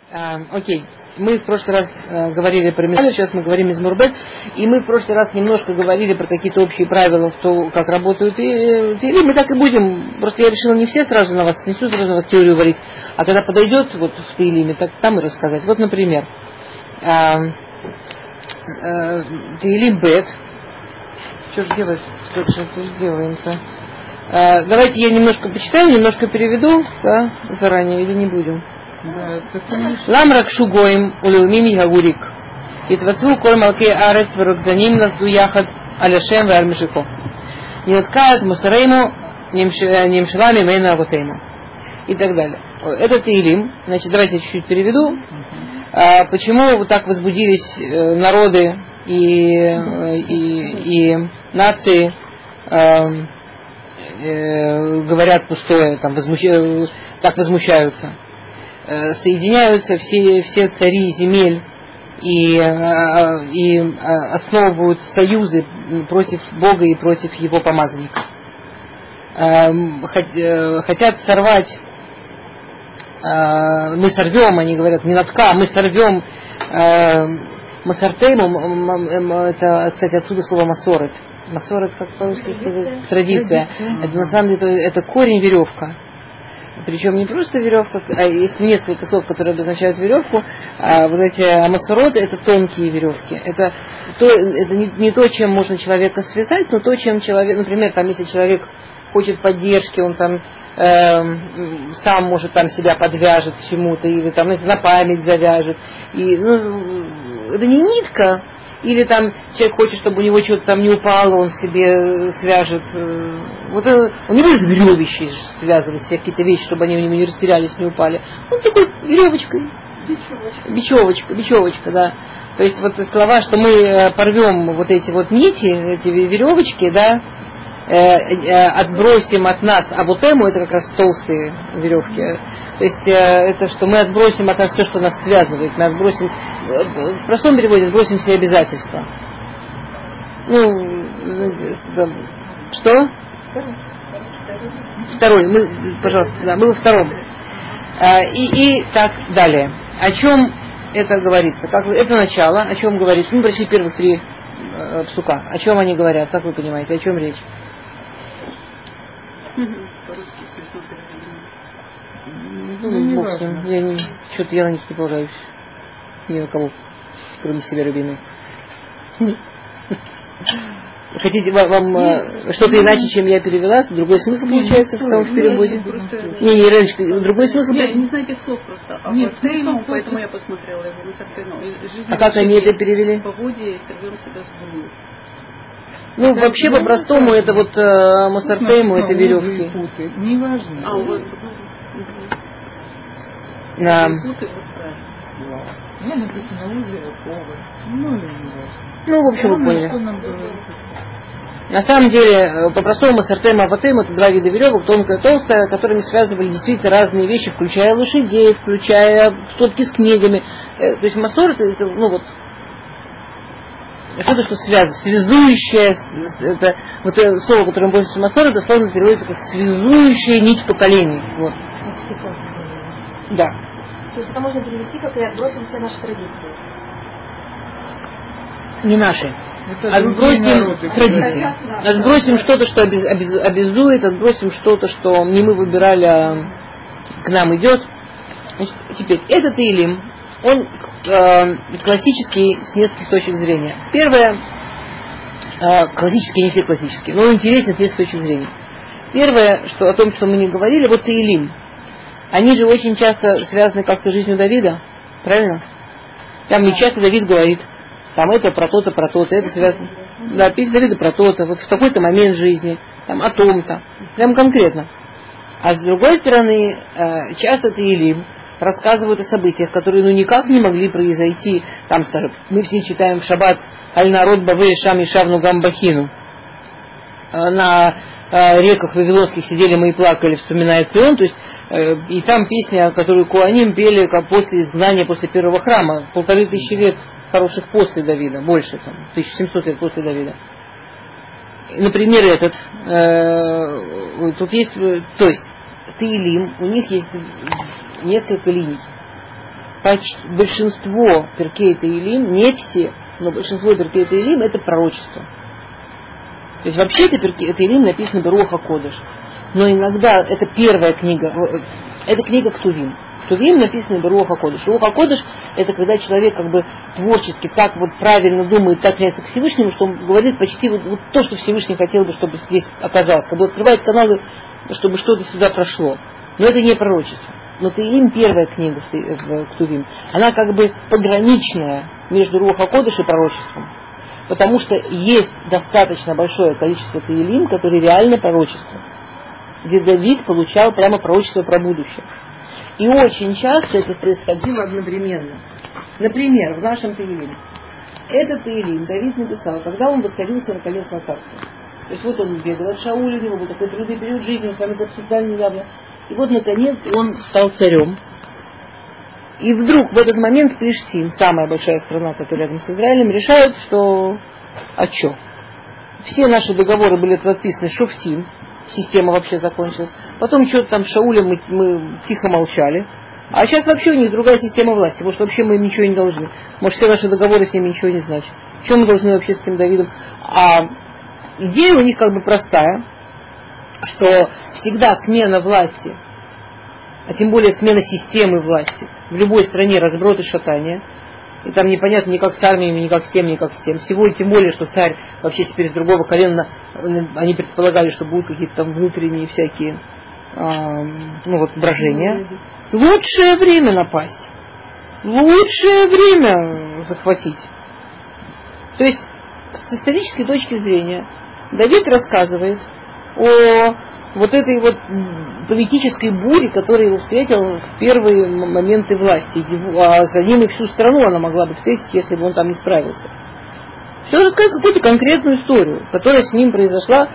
Окей. Мы в прошлый раз говорили про Мизмор, сейчас мы говорим Мизмор Бет, и мы в прошлый раз немножко говорили про какие-то общие правила, как работают Теилим. Мы так и будем. Просто я решила не все сразу на вас, не всю сразу на вас теорию варить, а когда подойдет вот в Теилиме, так там и рассказать. Вот, например, Теилим Бет. Что же делать? Что же делаем-то? Давайте я немножко почитаю, немножко переведу, да, заранее, или не будем? Ламрак шугоим улеумим ягурик. Итвацву коль малкей арец варукзаним насду яхад аляшем вармишико. Неоткаят мусарейму немшилами мейна авотейму. И так далее. Это Теилим. Значит, давайте я чуть-чуть переведу. Почему вот так возбудились народы и нации, говорят пустое, там, так возмущаются. Соединяются все цари земель и основывают союзы против Бога и против Его помазанников. Хотят сорвать, мы сорвем, они говорят, не натка, мы сорвем масартейму, это, кстати, отсюда слово масорет. Масорет, как по-русски сказать? Традиция. Это на самом деле это корень веревка. Причем не просто веревка, а есть несколько слов, которые обозначают веревку. А вот эти амасороты — это тонкие веревки. Это не то, чем можно человека связать, но то, чем человек, например, там, если человек хочет поддержки, он там сам может там себя подвяжет к чему-то, или там на память завяжет. И, это не нитка. Или там человек хочет, чтобы у него что-то там не упало, он себе свяжет. Вот он не будет веревищей связывать все какие-то вещи, чтобы они у него не растерялись, не упали. Он такой веревочкой. Бечевочка, да. То есть вот слова, что мы порвем вот эти вот нити, эти веревочки, да, отбросим от нас, а вот это как раз толстые веревки. То есть это что мы отбросим от нас все, что нас связывает. Мы отбросим, в простом переводе, отбросим все обязательства. Что? Второй. Пожалуйста, да, мы во втором. И так далее. О чем это говорится? Это начало, о чем говорится? Мы прочли первых 3 псука. О чем они говорят? Как вы понимаете, о чем речь? Бог с ним. Я на них не полагаюсь. Ни на кого, кроме себя любимой. Хотите вам что-то иначе, чем я перевела? Другой смысл получается в переводе? Не, Леночка, другой смысл? Я не знаю этих слов просто. Нет, поэтому я посмотрела его. А как они это перевели? По воде сорвем себя с дуру. Вообще по-простому это вот масартейму, это веревки. Не важно. Вот. Да. Я написано озеро, повар. В общем, вы поняли. На самом деле, по-простому масартейм и аватейм — это 2 вида веревок, тонкая и толстая, которыми связывали действительно разные вещи, включая лошадей, включая стопки с книгами. То есть масорет — это, что-то, что связующее, это вот это слово, которым пользуется масорет, это словно переводится как связующая нить поколений. Вот. Да. То есть это можно перевести, как и отбросим все наши традиции. Не наши. Отбросим традиции. Отбросим что-то, что обязует, отбросим что-то, что не мы выбирали, а к нам идет. Значит, теперь, этот Теилим, он классический с нескольких точек зрения. Первое, классический, не все классические, но он интересен с нескольких точек зрения. Первое, что о том, что мы не говорили, вот Теилим. Они же очень часто связаны как-то с жизнью Давида, правильно? Там не часто Давид говорит, там это про то-то, это связано. Да, песня Давида про то-то, вот в такой-то момент жизни, там о том-то, прям конкретно. А с другой стороны, часто Теилим рассказывают о событиях, которые никак не могли произойти. Там, скажем, мы все читаем в шаббат «Аль-народ баве шам и шавну гамбахину». На реках вавилонских сидели мы и плакали, вспоминая Цион. То есть, и там песня, которую Коаним пели как после изгнания, после первого храма. 1500 лет хороших после Давида, больше, 1700 лет после Давида. Например, этот, тут есть, то есть, Теилим, у них есть несколько линий. большинство Перкей Теилим, не все, но большинство Перкей Теилим это пророчество. То есть вообще это Перкей Теилим написано Беруах ха-Кодеш. Но иногда это первая книга, это книга Ктувим. Ктувим написано Беруах ха-Кодеш. Руах ха-Кодеш это когда человек как бы творчески так вот правильно думает, так тянется к Всевышнему, что он говорит почти вот то, что Всевышний хотел бы, чтобы здесь оказалось. Как бы открывает каналы, чтобы что-то сюда прошло. Но это не пророчество. Но Теилим первая книга в Ктувим. Она как бы пограничная между Руах ха-Кодеш и пророчеством. Потому что есть достаточно большое количество Теилим, которые реально пророчество. Где Давид получал прямо пророчество про будущее. И очень часто это происходило одновременно. Например, в нашем Теилим. Этот Теилим Давид написал, когда он воцарился наконец на царство. То есть вот он бегал от Шауля, у него был такой трудный период жизни, мы с вами это обсуждали недавно. И вот наконец он стал царем. И вдруг в этот момент Плештим, самая большая страна, которая рядом с Израилем, решает, что что? Все наши договоры были подписаны Шофтим, система вообще закончилась. Потом что-то там с Шаулем мы тихо молчали. А сейчас вообще у них другая система власти. Может, вообще мы им ничего не должны. Может, все наши договоры с ними ничего не значат. Чем мы должны вообще с этим Давидом? А идея у них как бы простая, что всегда смена власти, а тем более смена системы власти, в любой стране разброд и шатание. И там непонятно ни как с армиями, ни как с тем, ни как с тем. Всего и тем более, что царь вообще теперь с другого колена, они предполагали, что будут какие-то там внутренние всякие брожения. Лучшее время напасть. Лучшее время захватить. То есть, с исторической точки зрения, Давид рассказывает о вот этой вот политической буре, которая его встретила в первые моменты власти. А за ним и всю страну она могла бы встретить, если бы он там не справился. Все рассказывает какую-то конкретную историю, которая с ним произошла,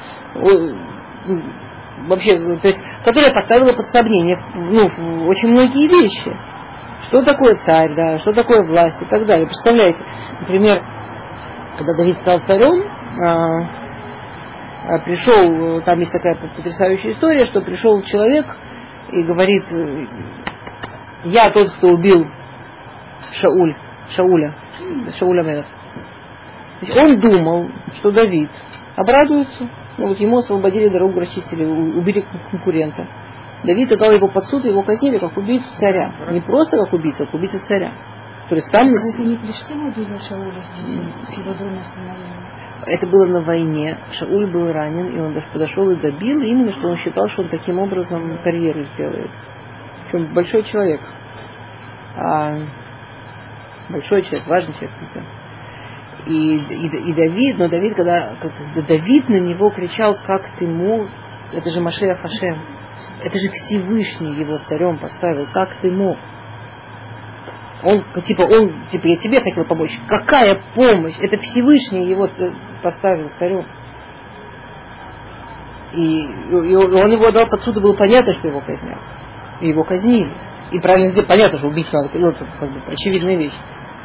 вообще, то есть, которая поставила под сомнение очень многие вещи. Что такое царь, да, что такое власть и так далее. Представляете, например, когда Давид стал царем, пришел, там есть такая потрясающая история, что пришел человек и говорит: я тот, кто убил Шауля Мелеха. Он думал, что Давид обрадуется, ему освободили дорогу расчистили, убили конкурента. Давид отдал его под суд, и его казнили как убийцу царя. Не просто как убийцу, а как убийцу царя. То есть там... Это не Плештим убили Шауля с его двумя сыновьями? Это было на войне. Шауль был ранен, и он даже подошел и добил, именно что он считал, что он таким образом карьеру сделает. Причем большой человек. Большой человек, важный человек. И Давид, но Давид, когда Давид на него кричал, как ты мог, это же Машеах Хашем, это же Всевышний его царем поставил, как ты мог? Он, я тебе хотел помочь. Какая помощь? Это Всевышний его поставил царем. И он его отдал под суд, и было понятно, что его казнят. И его казнили. И правильно, понятно, что убить надо, это как бы очевидная вещь.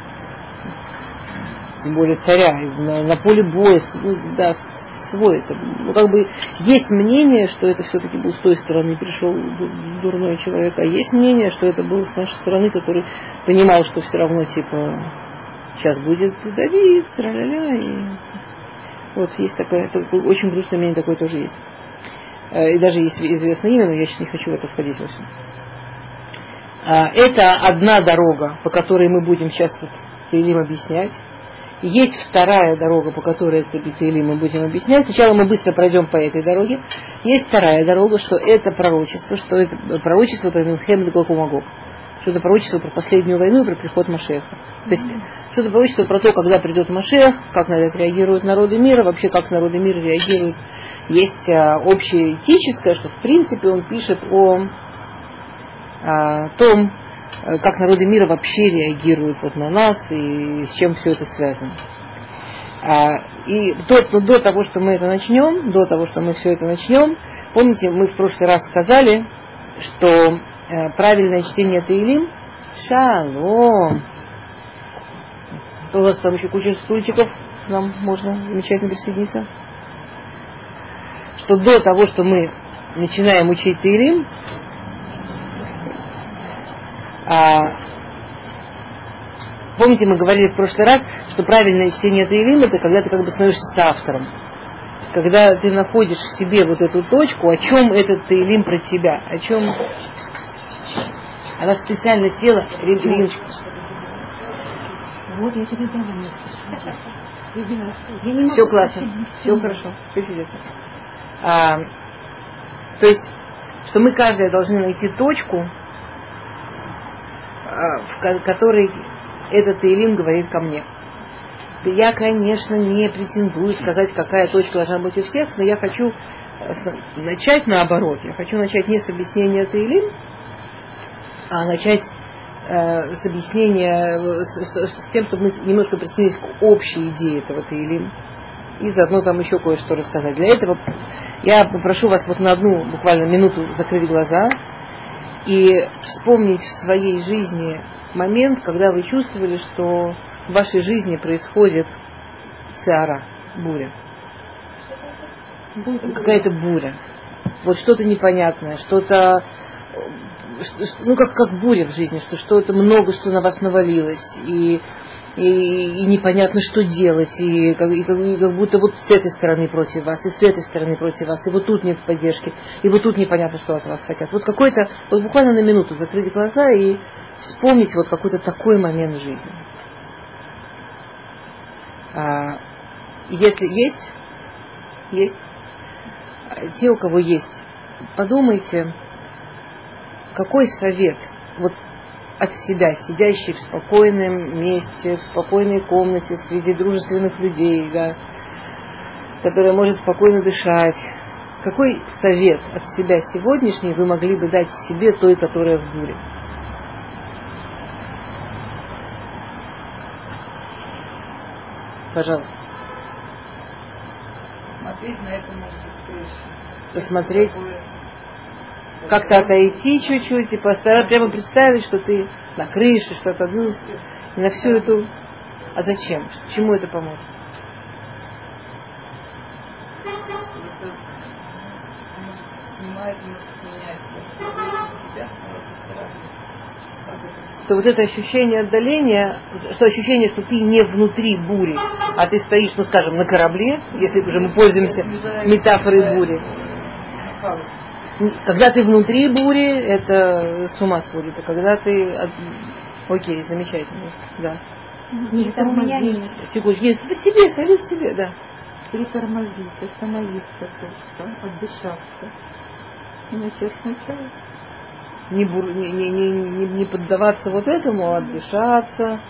Тем более царя, на поле боя, да, свой. Это, есть мнение, что это все-таки был с той стороны пришел дурной человек, а есть мнение, что это был с нашей стороны, который понимал, что все равно, сейчас будет Давид, тра-ля-ля, и вот есть такое, это очень грустное мнение, такое тоже есть. И даже есть известное имя, но я сейчас не хочу в это входить вовсе. Это одна дорога, по которой мы будем сейчас Теилим объяснять. Есть вторая дорога, по которой это Теилим мы будем объяснять. Сначала мы быстро пройдем по этой дороге. Есть вторая дорога, что это пророчество про Милхемет и Гог уМагог. Что это пророчество про последнюю войну и про приход Машеха. То есть, что это пророчество про то, когда придет Машех, как на это реагируют народы мира, вообще как народы мира реагируют. Есть общеэтическое, что в принципе он пишет о том, как народы мира вообще реагируют на нас и с чем все это связано. И до того, что мы все это начнем, помните, мы в прошлый раз сказали, что правильное чтение Теилим, шалом. У вас там еще куча стульчиков, нам можно замечательно присоединиться. Что до того, что мы начинаем учить Теилим, Помните, мы говорили в прошлый раз, что правильное чтение Теилим — это когда ты как бы становишься соавтором. Когда ты находишь в себе вот эту точку, о чем этот Теилим про тебя, о чем... Она специально села, Риночка. Вот, я тебе дала место. Все классно, все хорошо, все чудесно. То есть, что мы каждая должны найти точку, в которой этот Теилим говорит ко мне. Я, конечно, не претендую сказать, какая точка должна быть у всех, но я хочу начать наоборот. Я хочу начать не с объяснения Теилим, а начать с объяснения, с тем, чтобы мы немножко присоединились к общей идее этого Теилим. И заодно там еще кое-что рассказать. Для этого я попрошу вас вот на одну буквально минуту закрыть глаза и вспомнить в своей жизни момент, когда вы чувствовали, что в вашей жизни происходит сеара, буря. Какая-то буря. Вот что-то непонятное, что-то, ну как буря в жизни, что что-то много, что на вас навалилось, и непонятно, что делать, и как будто вот с этой стороны против вас, и с этой стороны против вас, и вот тут нет поддержки, и вот тут непонятно, что от вас хотят. Вот какой-то, вот буквально на минуту закрыть глаза и вспомнить вот какой-то такой момент в жизни. Если есть, те, у кого есть, подумайте, какой совет вот от себя, сидящий в спокойном месте, в спокойной комнате, среди дружественных людей, да, которая может спокойно дышать. Какой совет от себя сегодняшний вы могли бы дать себе, той, которая в буре? Пожалуйста. Смотреть на это может быть крыше. Посмотреть, как-то отойти чуть-чуть и постараться прямо представить, что ты на крыше, что-то и на всю эту... А зачем? Чему это поможет? Снимает, меняет себя. То вот это ощущение отдаления, что ощущение, что ты не внутри бури, а ты стоишь, ну скажем, на корабле, если уже мы пользуемся метафорой бури. Когда ты внутри бури, это с ума сводит. А когда ты... Окей, замечательно. Да. Нет, у меня нет. Секундочку. Нет, себе, совет себе, да. Притормозить, остановиться просто, отдышаться. И начать сначала. Не поддаваться вот этому, а отдышаться.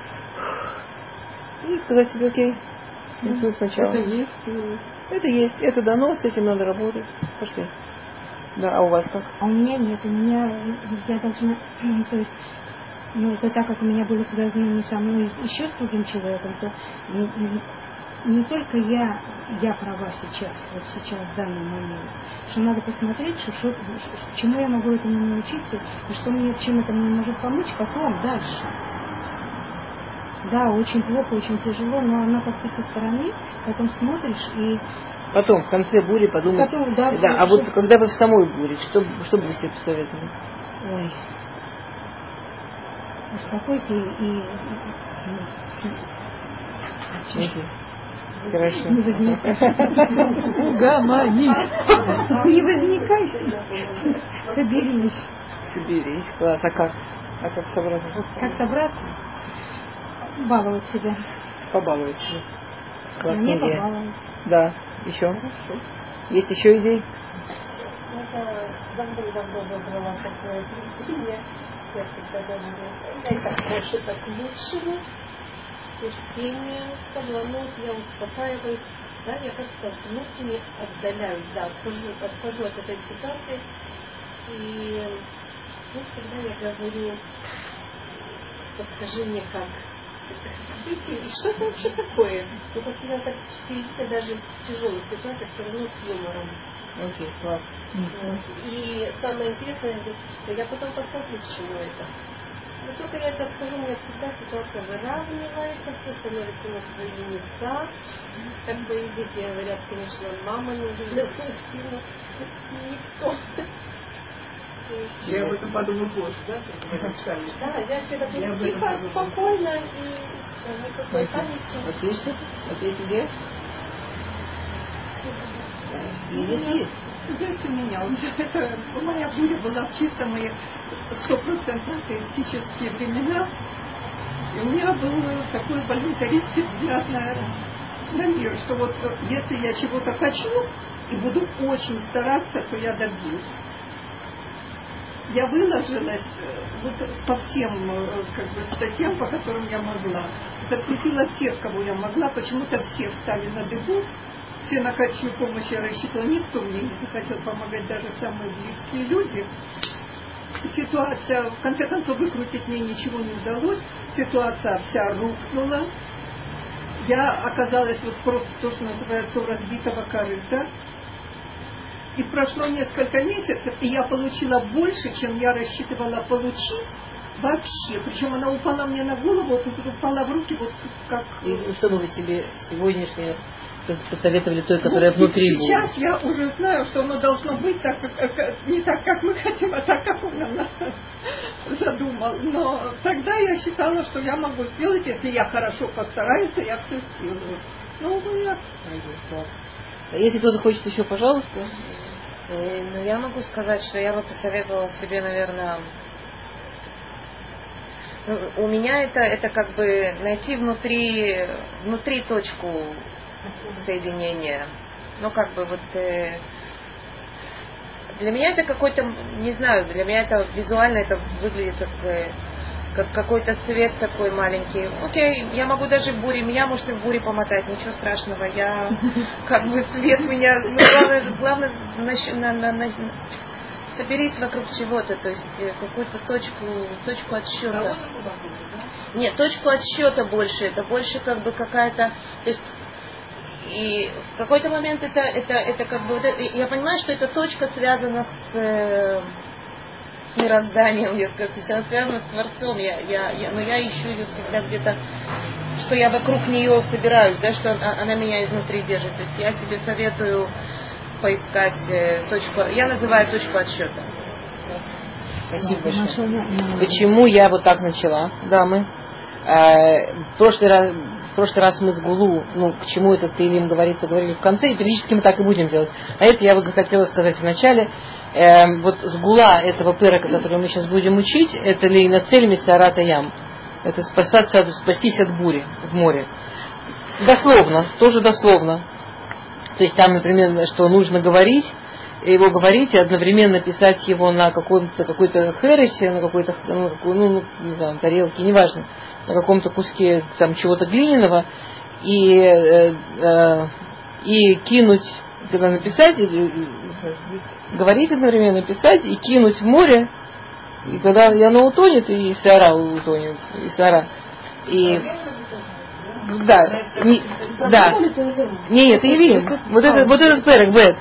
И сказать себе, окей, начну сначала. Это есть. Это есть, это дано, с этим надо работать. Пошли. Да, а у вас как? А у меня нет, у меня я должна, то есть, ну это так как у меня были связаны не со мной, еще с другим человеком, то не только я права сейчас, вот сейчас, в данный момент, что надо посмотреть, чему я могу этому научиться, и что мне, чем это мне может помочь потом, дальше. Да, очень плохо, очень тяжело, но она как-то со стороны, потом смотришь и... Потом, в конце бури подумать. Потом, да, а вот когда вы в самой буре, что бы вы себе посоветовали? Ой. Успокойся и Хорошо. не возникай. Угомонись. Не возникай. Соберись. Класс. А как собраться? Как собраться? Баловать себя. Побаловать себя. Классная Мне идея. побаловать. Да. Еще? Хорошо. Есть еще идеи? Это давно выбрала такое крестение. Я всегда говорю, дай так больше, так лучшего. Терпение, ну, я успокаиваюсь, да, я как-то внутренне отдаляюсь, да, отхожу от этой ситуации. И ну, когда я говорю, подскажи мне как, что это вообще такое? Ну, как всегда так впереди, даже в тяжелых ситуациях все равно с юмором. Окей, класс. Вот. И самое интересное, что я потом посмотрю, к чему это. Но только я это скажу, у меня всегда ситуация выравнивается, все становится на свои места. Как бы и дети говорят, конечно, мама нужна для своего сына. Никто. Я об этом подумал позже, да? Да, я всегда тихо, спокойно и все, никакой паники. Ответь где? Здесь у меня уже это моя буря была в чистом и 100% атеистические времена. И у меня был такой волюнтаристский взгляд на мир, что вот если я чего-то хочу и буду очень стараться, то я добьюсь. Я выложилась вот по всем статьям, по которым я могла. Закрепила всех, кого я могла. Почему-то все встали на дыбу. Все на качью помощь я рассчитывала. Никто мне не захотел помогать, даже самые близкие люди. Ситуация, в конце концов, выкрутить мне ничего не удалось. Ситуация вся рухнула. Я оказалась вот просто то, что называется, у разбитого корыта. И прошло несколько месяцев, и я получила больше, чем я рассчитывала получить вообще. Причем она упала мне на голову, вот упала в руки, вот как... И что бы вы себе сегодняшнее посоветовали той, которая внутри была? Сейчас я уже знаю, что оно должно быть так, не так, как мы хотим, а так, как он нас задумал. Но тогда я считала, что я могу сделать, если я хорошо постараюсь, то я все сделаю. Ну, я... Если кто-то хочет еще, пожалуйста. Ну, я могу сказать, что я бы посоветовала себе, наверное, у меня это как бы найти внутри точку соединения. Ну, как бы вот для меня это какой-то, не знаю, для меня это визуально это выглядит как какой-то свет такой маленький. Окей, я могу даже в буре, меня может и в буре помотать, ничего страшного. Я как бы свет меня, главное соберись вокруг чего-то, то есть какую-то точку отсчета. Нет, точку отсчета больше, это больше как бы какая-то, то есть и в какой-то момент это как бы, я понимаю, что эта точка связана с мирозданием, я скажу, то есть она связана с Творцом, но я ищу ее всегда где-то, что я вокруг нее собираюсь, да, что она меня изнутри держит. То есть я тебе советую поискать точку, я называю точку отсчета. Спасибо большое. Почему я вот так начала, дамы? В прошлый раз мы с Гулу, к чему этот Теилим говорили в конце, и периодически мы так и будем делать. А это я вот захотела сказать в начале. Вот сгула этого пырока, который мы сейчас будем учить, это лейнацель мисарата ям. Это спастись от бури в море. Дословно, тоже дословно. То есть там, например, что нужно говорить, его говорить и одновременно писать его на какой-то хересе, на какой-то, не знаю, тарелке, неважно, на каком-то куске там чего-то глиняного и кинуть, когда написать, говорить одновременно, писать и кинуть в море, и когда оно утонет, и сара утонет, и сара. И да. Нет, Илим. Вот этот перек, бет.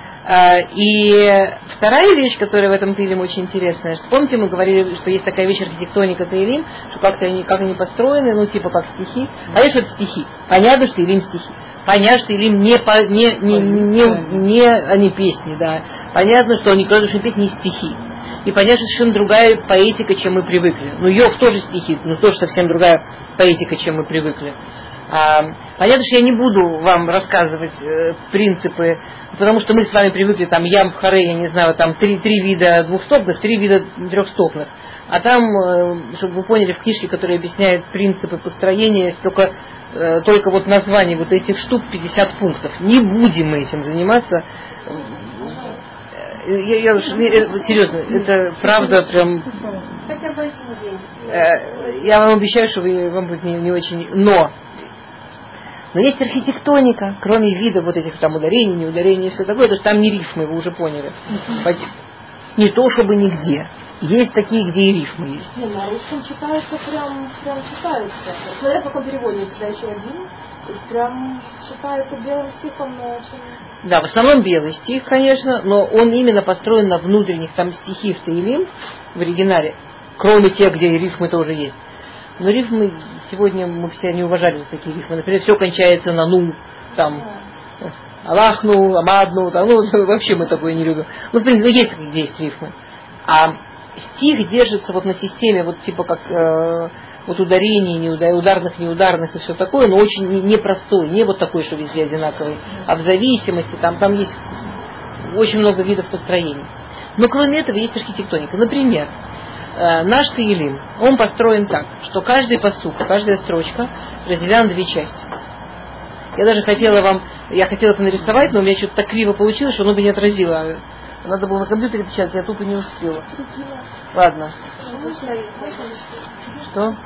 И вторая вещь, которая в этом Теилим очень интересная, что, помните, мы говорили, что есть такая вещь архитектоника Теилим, что как они построены, типа как стихи. А есть вот стихи. Понятно, что Теилим стихи. Понятно, что Теилим не песни, да. Понятно, что они кроме песни не стихи. И понятно, что совершенно другая поэтика, чем мы привыкли. Йов тоже стихи, но тоже совсем другая поэтика, чем мы привыкли. Понятно, что я не буду вам рассказывать принципы, потому что мы с вами привыкли, там, ям, харе, я не знаю, там, три вида двухстопных, 3 вида трехстопных. А там, чтобы вы поняли, в книжке, которая объясняет принципы построения, только вот название вот этих штук 50 пунктов. Не будем мы этим заниматься. Я серьезно, это правда прям... Я вам обещаю, что вам будет не очень... Но есть архитектоника, кроме вида вот этих там ударений, неударений и все такое, потому что там не рифмы, вы уже поняли. Не то, чтобы нигде. Есть такие, где и рифмы есть. На русском читается прям читается. Смотря в каком переводе, я всегда еще один. И прям читается белым стихом, но очень... Да, в основном белый стих, конечно, но он именно построен на внутренних там стихи в Теилим, в оригинале, кроме тех, где и рифмы тоже есть. Но рифмы, сегодня мы все не уважали за такие рифмы. Например, все кончается на там, Аллахну, Амадну, вообще мы такое не любим. В принципе, есть рифмы. А стих держится вот на системе, вот типа как вот ударений, ударных, неударных и все такое, но очень непростой, не вот такой, что везде одинаковый, а в зависимости, там есть очень много видов построений. Но кроме этого есть архитектоника. Например, наш Теилим, он построен так, что каждый пасук, каждая строчка разделена на две части. Я даже хотела это нарисовать, но у меня что-то так криво получилось, что оно бы не отразило. Надо было на компьютере печатать, я тупо не успела. Ладно. Что?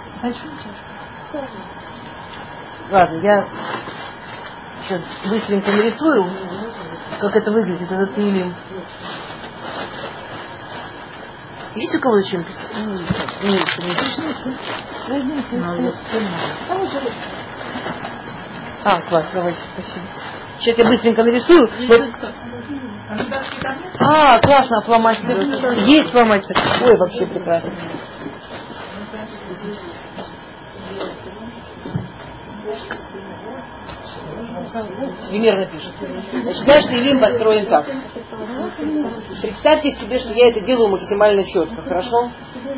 Ладно, я сейчас быстренько нарисую, как это выглядит, этот Теилим. Есть у кого-то чем писать? Класс, давайте, спасибо. Сейчас я быстренько нарисую. Классно, фломастер. Есть фломастер. Ой, вообще прекрасно. Примерно пишет. Значит, наш Теилим построен так. Представьте себе, что я это делаю максимально четко, хорошо?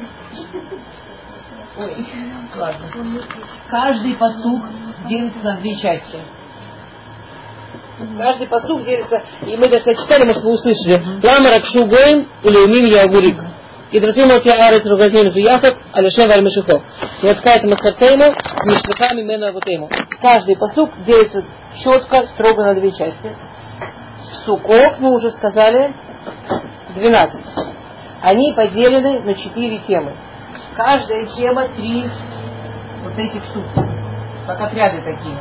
Ой, ладно. Каждый пасук делится на две части. Каждый пасук делится, и мы это читали, может, вы услышали. Лама ракшу гоим или умим я агурик. И драсимал те арец ругазнину яхат, алишем валь мешихо. И откает махартейму, мишпахами мена вутейму. Каждый пасук делится четко, строго на две части. Сукот, мы уже сказали, 12. Они поделены на 4 темы. Каждая тема 3 вот этих штук. Как отряды такие.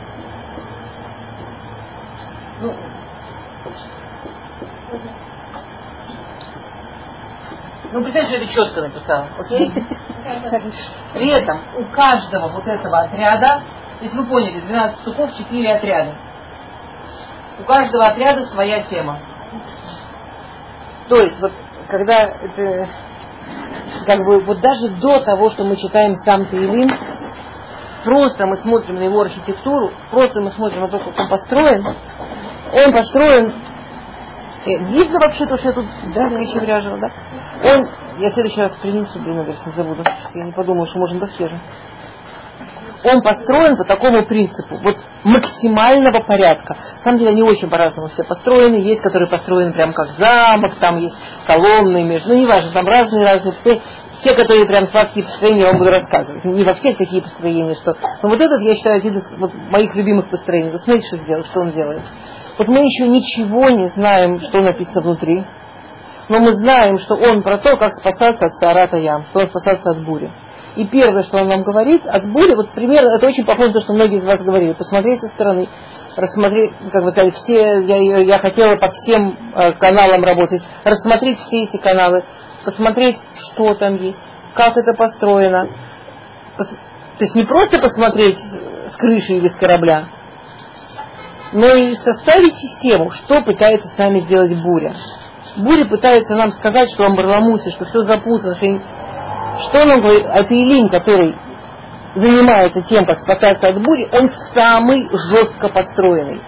Представьте, что это четко написала, окей? При этом у каждого вот этого отряда, то есть вы поняли, 12 суков, 4 отряда. У каждого отряда своя тема. То есть, вот, когда это, как бы, вот даже до того, что мы читаем сам Теилим, просто мы смотрим на его архитектуру, просто мы смотрим на то, как он построен. Он построен, видно вообще то, что я тут, да, еще вряжила, да? Я в следующий раз принесу, если не забуду, я не подумала, что можно дослежить. Он построен по такому принципу, вот максимального порядка. На самом деле они очень по-разному все построены. Есть, которые построены прям как замок, там есть колонны между, неважно, там разные. Те, которые прям сладкие построения, я вам буду рассказывать. Не во всех такие построения, что... Но вот этот, я считаю, один из моих любимых построений. Вот смотрите, что он делает. Вот мы еще ничего не знаем, что написано внутри. Но мы знаем, что он про то, как спасаться от Саарат ха-Ям, что он спасаться от бури. И первое, что он нам говорит, от бури, вот примерно, это очень похоже на то, что многие из вас говорили, посмотреть со стороны, рассмотреть, как вы сказали, я хотела по всем каналам работать, рассмотреть все эти каналы, посмотреть, что там есть, как это построено. То есть не просто посмотреть с крыши или с корабля, но и составить систему, что пытается с нами сделать буря. Буря пытается нам сказать, что он барламуси, что все запутано, что он говорит, а Теилим, который занимается тем, как спасаться от бури, он самый жестко построенный.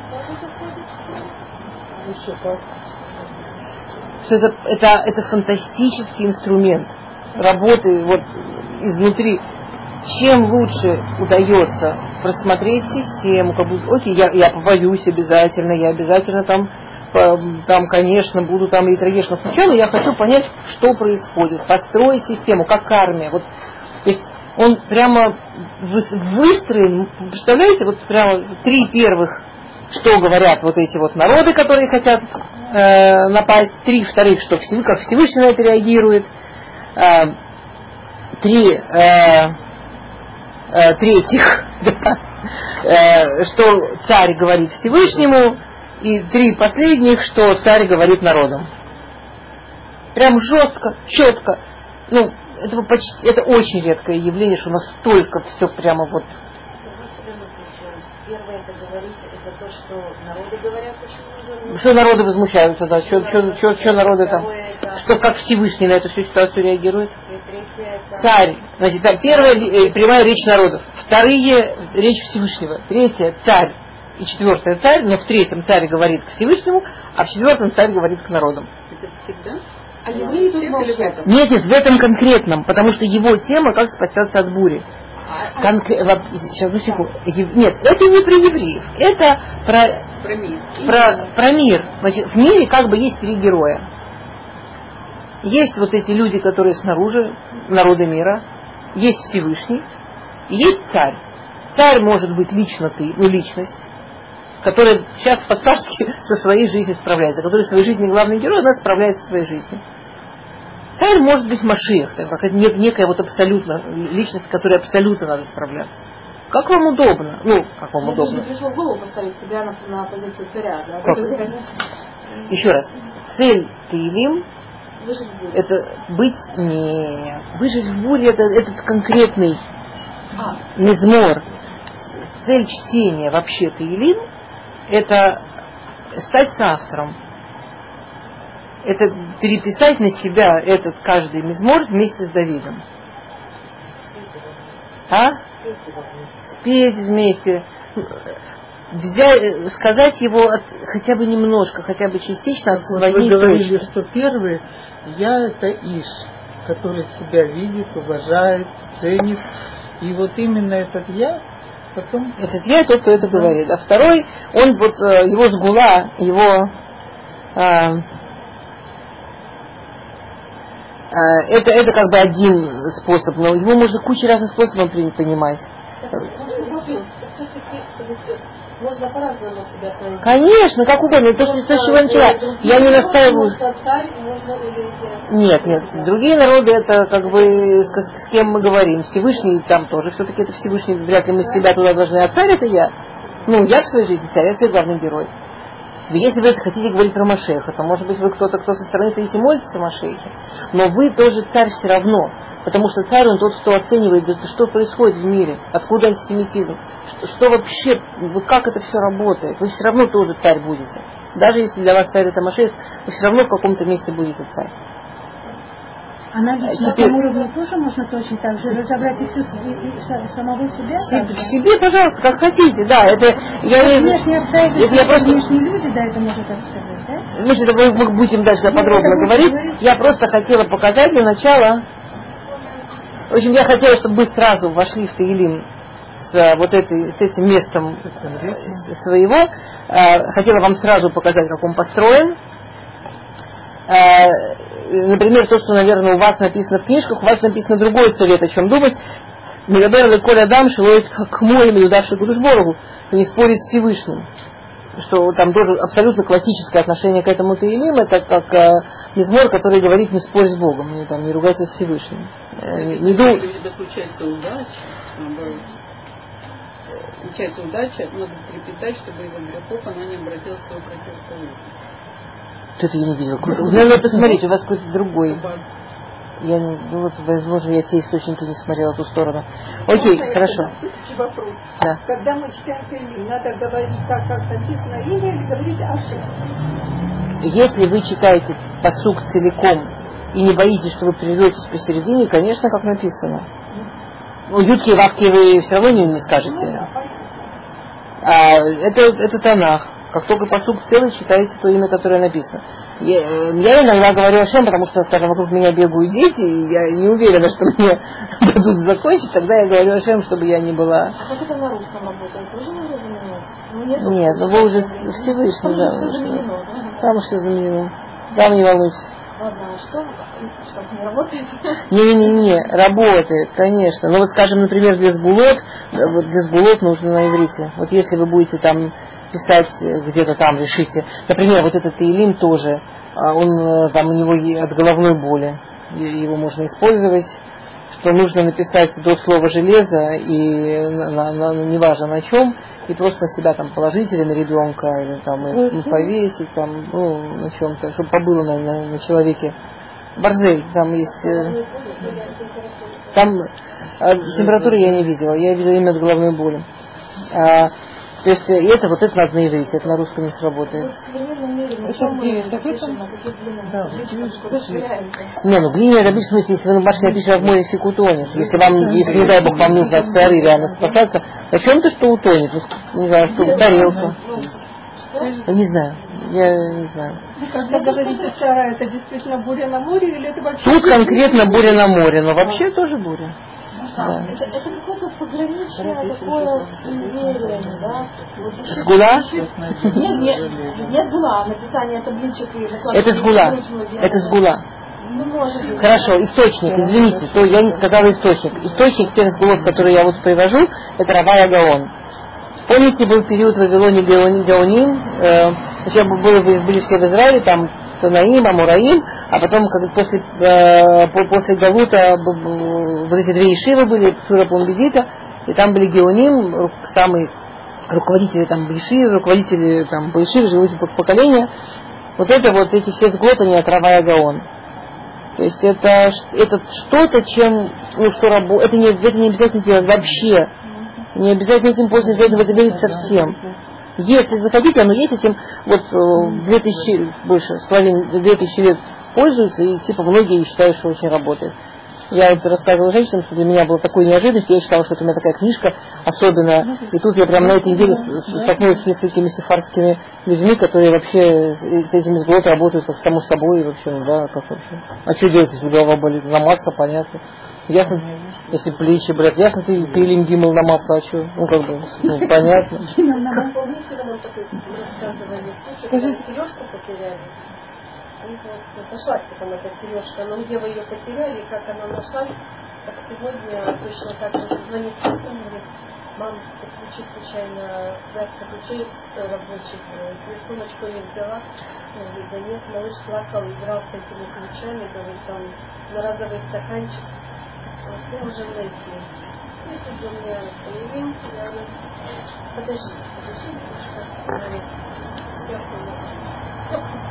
Это фантастический инструмент работы вот изнутри. Чем лучше удается просмотреть систему, как бы, окей, я побоюсь обязательно, я обязательно там, конечно, буду там и трагично. Сначала я хочу понять, что происходит, построить систему, как армия. Вот, то есть он прямо выстроен, представляете, вот прямо 3 первых, что говорят вот эти вот народы, которые хотят напасть, 3 вторых, что как Всевышний на это реагирует, 3 третьих, да, что царь говорит Всевышнему, и 3 последних, что царь говорит народам. Прям жестко, четко. Это очень редкое явление, что настолько все прямо вот. Первое это говорить, это то, что народы говорят, почему? Что народы возмущаются, да, что народы там, что как Всевышний на эту всю ситуацию реагирует. Царь, значит, там первая прямая речь народов, вторые речь Всевышнего, третья царь и 4 царь, но в 3-м царь говорит к Всевышнему, а в 4-м царь говорит к народам. Это всегда? А евреи тут молчат. Нет, в этом конкретном, потому что его тема как спасаться от бури. Сейчас, одну секунду. Нет, это не про евреев, это про мир. Значит, в мире как бы есть три героя. Есть вот эти люди, которые снаружи, народы мира, есть Всевышний, и есть царь. Царь может быть лично ты, личность, которая сейчас по-царски со своей жизнью справляется, который в своей жизни главный герой, она справляется со своей жизнью. Царь может быть Машиах, как некая вот абсолютно личность, которой абсолютно надо справляться. Как вам удобно? Ну, как вам удобно? Мне пришло в голову поставить себя на позицию царя. Да? Еще раз. Цель Теилим Выжить в буре. это быть не... Выжить в буре это этот конкретный мизмор. Цель чтения вообще Теилим это стать соавтором. Это переписать на себя этот каждый мизмор вместе с Давидом. Спеть вместе. Сказать его хотя бы немножко, хотя бы частично от своей Вы говорили, точки. что первый я это Иш, который себя видит, уважает, ценит. И вот именно этот я потом... Этот я тот, кто это говорит. А второй, он вот его сгула, его... Это как бы один способ, но его можно кучу разных способов понимать. Можно по-разному себя проявить. Конечно, как угодно. То, что чего начала. Я не настаиваю. Нет. Другие народы, это как бы с кем мы говорим. Всевышний там тоже. Все-таки это Всевышний. Вряд ли мы себя туда должны. А царь это я. Ну, я в своей жизни царь, я свой главный герой. Если вы хотите говорить про Машеха, то может быть вы кто-то, кто со стороны стоите и молитесь о Машехе. Но вы тоже царь все равно. Потому что царь, он тот, кто оценивает, что происходит в мире, откуда антисемитизм, что вообще, как это все работает. Вы все равно тоже царь будете. Даже если для вас царь это Машех, вы все равно в каком-то месте будете царь. А на личностном уровне тоже можно точно так же разобрать и всю самого себя? В себе, пожалуйста, как хотите, да. Это внешние обстоятельства, внешние люди, да, это можно так сказать, да? Значит, мы будем дальше подробно говорить. Я просто хотела показать для начала. В общем, я хотела, чтобы вы сразу вошли в Теилим с этим местом своего. Хотела вам сразу показать, как он построен. Например, то, что, наверное, у вас написано в книжках, у вас написано другой совет, о чем думать. Медабер Коля Адам шилоет к моему удавший Гудушборгу, не спорить с Всевышним. Что там тоже абсолютно классическое отношение к этому Теилим, это как мизмор, который говорит не спорь с Богом, не ругайся с Всевышним. Если у тебя случается удача, наоборот. Случается удача, надо трепетать, чтобы из-за грехов она не обратила свою противоположность. Что-то я не видела. Надо посмотреть, у вас какой-то другой. Возможно, я те источники не смотрела в ту сторону. Окей, хорошо. Все-таки вопрос. Да. Когда мы читаем Теилим, надо говорить так, как написано, или говорить ошибку? Если вы читаете пасук целиком и не боитесь, что вы прерветесь посередине, конечно, как написано. Ютки и вавки вы все равно не скажете. Это Танах. Как только пасук целый, читаете то имя, которое написано. Я иногда говорю Ашем, потому что, скажем, вокруг меня бегают дети, и я не уверена, что мне дадут закончить, тогда я говорю Ашем, чтобы я не была... А как это на русском работает? Тоже надо заменять? Нет, вы уже Всевышний, да. Там все заменено. Там не волнуйтесь. Ладно, а что не работает? Не, работает, конечно. Но вот, скажем, например, для сгулот нужно на иврите. Вот если вы будете там писать где-то там, решите. Например, вот этот Теилим тоже, он там у него от головной боли. Его можно использовать, что нужно написать до слова железо, и неважно на чем, и просто на себя там положить или на ребенка, или там и повесить, там, на чем-то, чтобы побыло на человеке. Борзель, там есть... Там температуры я не видела, я видела именно от головной боли. То есть это надо на иврите, это на русском не сработает. Глина это обычно, если вы на башке напишете, в море фиг утонет. Если не дай Бог, вам нужно от цары реально спасаться, о чем-то, что утонет? Не знаю, что тарелка. Не знаю. Я не знаю. Когда говорите цара, это действительно буря на море или это вообще... Тут конкретно буря на море, но вообще тоже буря. Да. Это какое-то пограничное такое неверие, да? Сгула? Нет сгула, написание табличек и... Это сгула. Это сгула. Ну, может быть. Хорошо, источник, извините, то я не сказала источник. Источник тех сгулов, которые я вот привожу, это Равая Гаон. Помните, был период в Вавилоне Гаоним, сначала были все в Израиле, там Танаим, Амураим, а потом после Галута вот эти две ешивы были, Цура Пумбедита, и там были Гаоним, самые руководители там ешивы, руководители там ешивы, живущие поколения. Вот эти все сглот, они от Равая Гаон. То есть это что-то, чем, это не обязательно делать вообще. Не обязательно этим пользоваться, обязательно в это верить совсем. Если захотите, оно есть, этим вот 2000 лет пользуются, и типа многие считают, что очень работает. Я вот рассказывала женщинам, что для меня было такой неожиданностью, я считала, что это у меня такая книжка особенная, и тут я прямо на этой неделе столкнулась с несколькими сефардскими людьми, которые вообще с этими сглот работают как само собой, и вообще, да, как вообще. А что делать, если голова болит? На масло, понятно. Ясно, если плечи болят, ясно, ты Илим Гимл на масло, а что? Ну, как бы, понятно. Помните, вы нам такой рассказывали случай, когда сережку потеряли? И вот нашлась потом эта сережка, но где вы ее потеряли, и как она нашлась, так сегодня точно так же звонит сын, говорит, мам, ключи случайно, связка ключей рабочих, и сумочку я взяла, я говорю, да нет, малыш плакал, играл с этими ключами, говорит, там на разовый стаканчик, вот, мы можем найти. И тут у меня появился, я говорю, подожди, говорит, я поняла.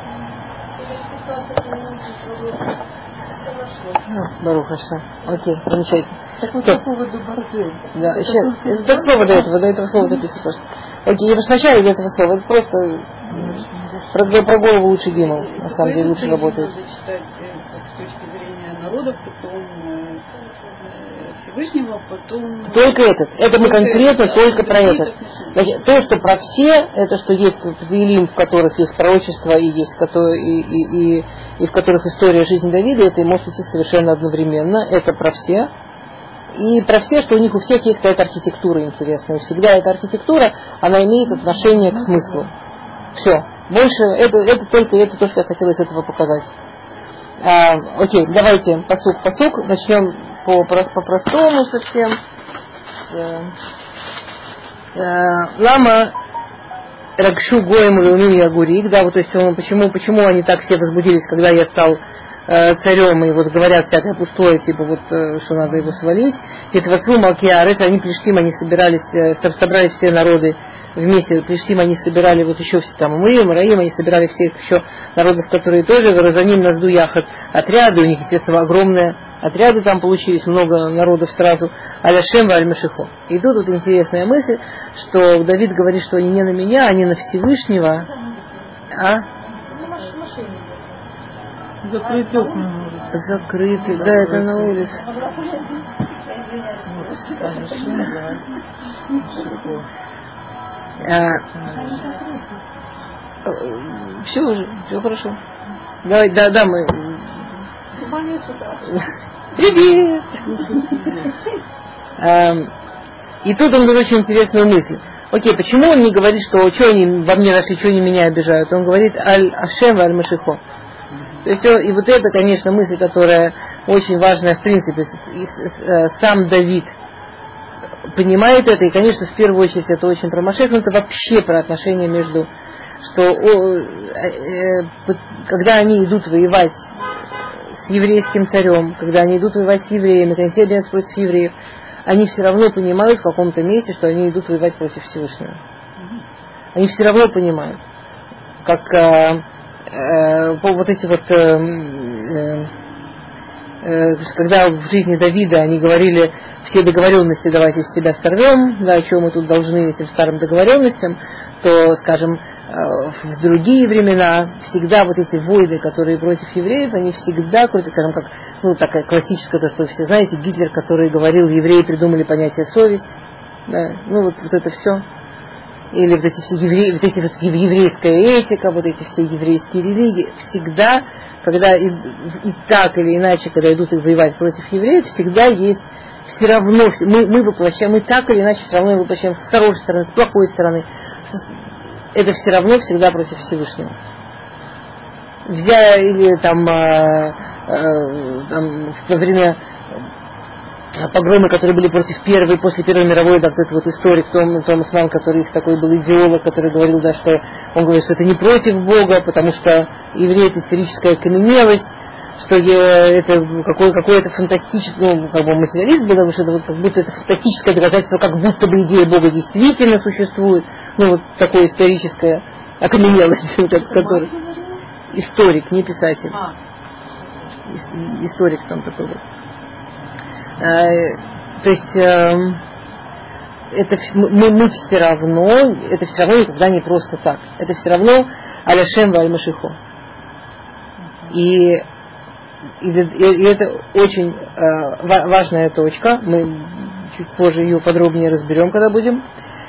Барух Ашем. Окей, замечательно. Так вот по поводу борзы. Да, сейчас. Это слово до этого слова записывать просто. Окей, я вначале до этого слова. Это просто про голову лучше Гимл. На самом деле лучше работает. Надо читать с точки зрения народов, потом Всевышнего, потом... Только этот. Это мы конкретно только про этот. Значит, то, что про все, это что есть в Зеилим, в которых есть пророчество и есть и в которых история жизни Давида, это и может идти совершенно одновременно. Это про все. И про все, что у всех есть какая-то архитектура интересная. И всегда эта архитектура, она имеет отношение к смыслу. Все. Больше это только это то, что я хотела из этого показать. Окей, давайте пасук. Начнем по-простому совсем. Лама Ракшу Гоем Леумим Ягурик, да, вот то есть почему они так все возбудились, когда я стал царем, и вот говорят всякое пустое, типа вот, что надо его свалить. И Твацву Малкиарес, они Плештим, они собрали все народы вместе, Плештим они собирали вот еще все там Умрим, Раим, они собирали всех еще народов, которые тоже, Разаним Назду Яхат, отряды, у них, естественно, огромные отряды там получились, много народов сразу, Аляшем Аль-Машихо. И тут вот интересная мысль, что Давид говорит, что они не на меня, они на Всевышнего. Закрытый окна может. Закрытый, да, это на улице. Все уже, все хорошо. Давай, да, мы... Привет! И тут он говорит очень интересную мысль. Окей, почему он не говорит, что они во мне нашли, что они меня обижают? Он говорит Аль-Ашем Аль-Машихо. То есть, и вот это, конечно, мысль, которая очень важная в принципе. Сам Давид понимает это, и, конечно, в первую очередь это очень про Машех, но это вообще про отношения между... что когда они идут воевать с еврейским царем, когда они идут воевать с евреями, когда они все объединяются против евреев, они все равно понимают в каком-то месте, что они идут воевать против Всевышнего. Они все равно понимают, как вот эти вот, когда в жизни Давида они говорили, все договоренности давайте с себя сорвем, да, о чем мы тут должны этим старым договоренностям, то, скажем, в другие времена всегда вот эти войны, которые против евреев, они всегда, скажем, как, такая классическая, то, что все знаете, Гитлер, который говорил, евреи придумали понятие совесть, да, вот это все. или вот эти все еврейская этика, вот эти все еврейские религии, всегда, когда и так или иначе, когда идут воевать против евреев, всегда есть все равно, мы воплощаем, мы так или иначе все равно воплощаем с хорошей стороны, с плохой стороны. Это все равно всегда против Всевышнего. Или там во время погромы, которые были после Первой мировой, да, этот вот историк Томас Манн, который их такой был идеолог, который говорил, да, что он говорит, что это не против Бога, потому что евреи — это историческая окаменелость, что это какой-то фантастический, материалист был, что это вот как будто это фантастическое доказательство, как будто бы идея Бога действительно существует, вот такое историческое окаменелость, который историк, не писатель, историк там такой был. То есть это мы все равно, это все равно никогда не просто так, это все равно аляшем ва аль-машихо. И это очень важная точка. Мы чуть позже ее подробнее разберем, когда будем.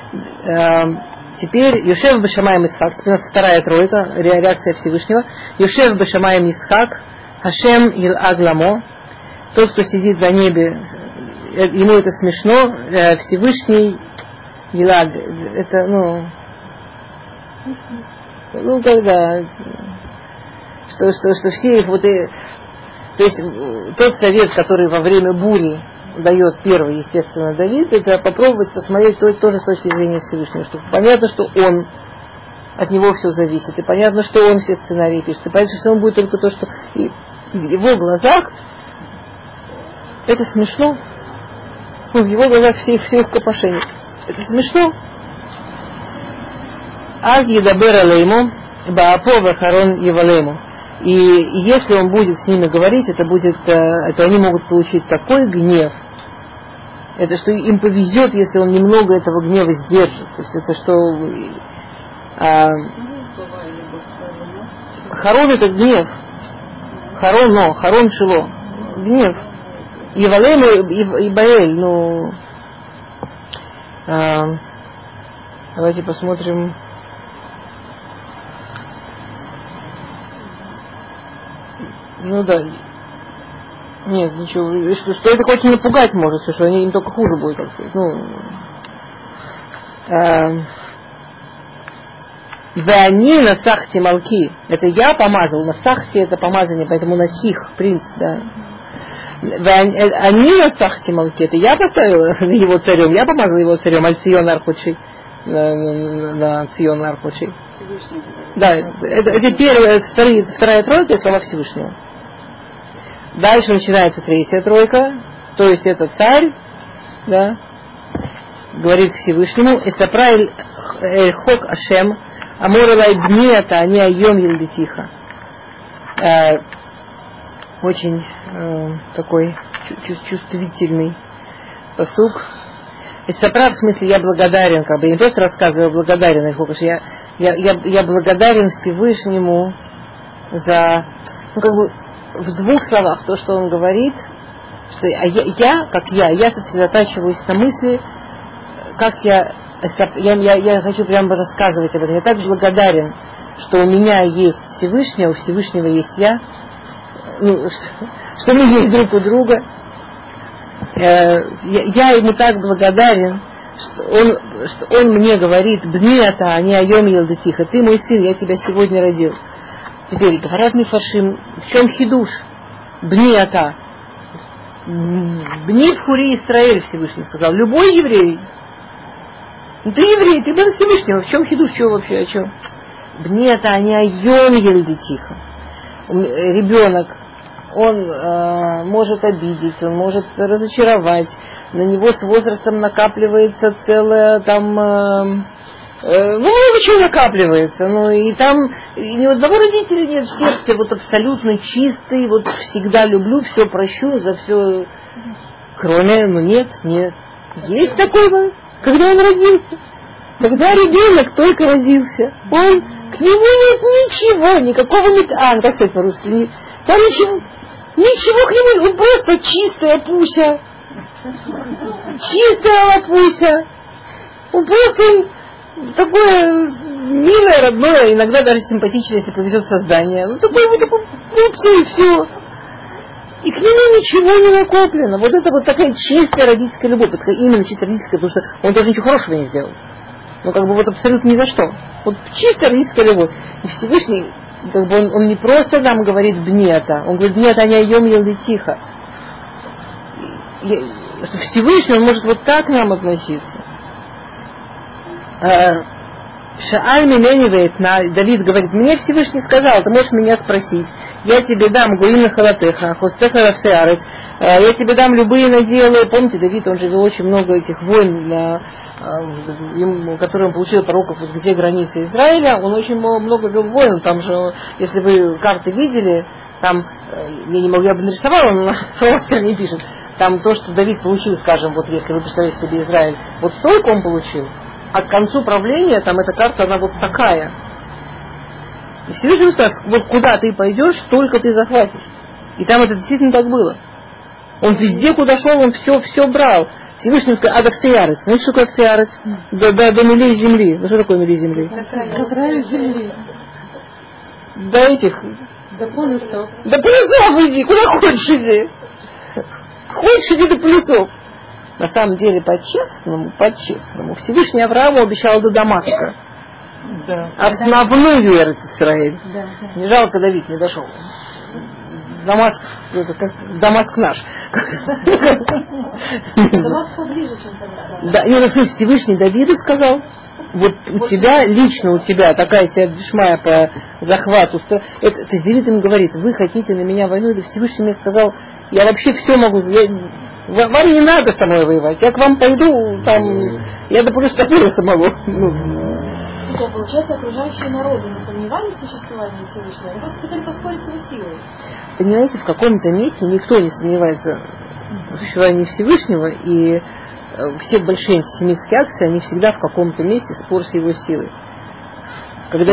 Теперь Йошев бешамаем Исхак. У нас вторая тройка, реакция Всевышнего. Йошев бешамаем Исхак, Хашем Йил'аг ламо. Тот, кто сидит на небе, ему это смешно. Всевышний Йил'аг. Это, когда что все их вот то есть тот совет, который во время бури дает первый, естественно, Давид, это попробовать посмотреть тоже с точки зрения Всевышнего, что понятно, что он, от него все зависит, и понятно, что он все сценарии пишет, и понятно, что он будет только то, что в его глазах это смешно, в его глазах все их копошения. Это смешно. Аз едабер алеймо, баапо вахарон евалеймо. И если он будет с ними говорить, это они могут получить такой гнев, это что им повезет, если он немного этого гнева сдержит. То есть это что Харон — это гнев. Харон шило. Гнев. Евалейм и Баэль. Давайте посмотрим. Да. Нет, ничего. Что это очень напугать может, что им только хуже будет, так сказать. Веани насахти малки. Это я помазал. Насахти — это помазание, поэтому насих, принц, да. Они насахти малки. Это я поставил его царем. Я помазал его царем. Аль-Цион Архучи. На Цион Архучи. Да, это вторая тройка и слова Всевышнего. Дальше начинается третья тройка, то есть это царь, да, говорит Всевышнему, «Эсапраэль хок Ашем, аморелай бниата, они айом елдетиха». Очень такой чувствительный пасук. Эсапра, в смысле, я благодарен, я не просто рассказываю, благодарен, я благодарен Всевышнему за, в двух словах то, что он говорит, что я сосредотачиваюсь на мысли, как я хочу прямо рассказывать об этом. Я так благодарен, что у меня есть Всевышний, у Всевышнего есть я, что мы есть друг у друга. Я ему так благодарен, что он мне говорит, бниата, а не айом елдетиха, ты мой сын, я тебя сегодня родил. Теперь, говорят мифаршим, в чем хидуш? Бниата. Бни в хури Исраэль, Всевышний сказал. Любой еврей. Ты еврей, ты был Всевышнего. В чем хидуш? Что вообще, о чем? Бниата, а не айом елдетиха. Ребенок, он может обидеть, он может разочаровать. На него с возрастом накапливается целая много чего накапливается, и там ни у одного родителя нет в сердце абсолютно чистый, всегда люблю, все прощу, за все, кроме, нет. Есть такой, когда он родился, когда ребенок только родился, к нему нет ничего, никакого как сказать по-русски, там ничего к нему, он просто чистая Пуся, он просто такое милое, родное, иногда даже симпатичное, если повезет создание. Ну, такое вот, и все. И к нему ничего не накоплено. Вот это вот такая чистая родительская любовь. Это именно чистая родительская, потому что он даже ничего хорошего не сделал. Ну, как бы вот абсолютно ни за что. Вот чистая родительская любовь. И Всевышний, как бы он не просто нам говорит бнета, он говорит бнета, а не айом елды тихо. Всевышний, он может вот так к нам относиться. Шааль мименивает, Давид говорит, мне Всевышний сказал, ты можешь меня спросить, я тебе дам гуим халатеха, хостеха рафсеарец, я тебе дам любые наделы. Помните, Давид, он же вел очень много этих войн, которые он получил от пророков, вот где границы Израиля, он очень много вел войн, там же, если вы карты видели, там, я бы нарисовала, но на не пишет, там то, что Давид получил, скажем, вот если вы представляете себе Израиль, вот столько он получил, а к концу правления, там эта карта, она вот такая. И Всевышний сказал, вот куда ты пойдешь, столько ты захватишь. И там это действительно так было. Он везде, куда шел, он все брал. Всевышний сказал, адаксиарец. Знаете, что такое аксиарец? До милей земли. Ну что такое милей земли? До края земли. До этих. До полюсов. До полюсов иди, куда хочешь иди. Хочешь иди до полюсов. На самом деле, по-честному, Всевышний Аврааму обещал до Дамаска. Да. Основную Эрец-Исраэль. Да. Не жалко, Давид не дошел. Дамаск, это как Дамаск наш. Дамаск поближе, чем тогда. Да, и Всевышний Давиду сказал, вот у тебя, лично у тебя такая вся дешмая по захвату. То есть Давид им говорит, вы хотите на меня войну, и Всевышний мне сказал, я вообще все могу, вам не надо со мной воевать, я к вам пойду, там, я допущу такое самого. Слушай, получается, окружающие народы не сомневались в существовании Всевышнего, они просто хотели поспорить с его силой. Понимаете, в каком-то месте никто не сомневается в существовании Всевышнего, и все большие антисемитские акции, они всегда в каком-то месте спор с его силой. Когда,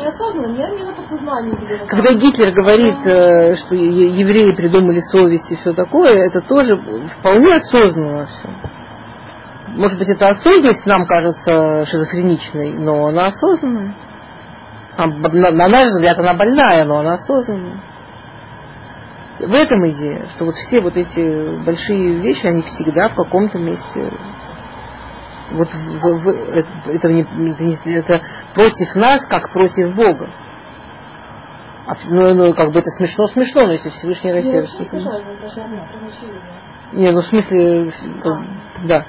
когда Гитлер говорит, что евреи придумали совесть и все такое, это тоже вполне осознанно все. Может быть, эта осознанность нам кажется шизофреничной, но она осознанная. На наш взгляд, она больная, но она осознанная. В этом идея, что вот все вот эти большие вещи, они всегда в каком-то месте. Вот это против нас, как против Бога. Ну, как бы это смешно, но если Всевышний рассердится. Не, ну в смысле, да.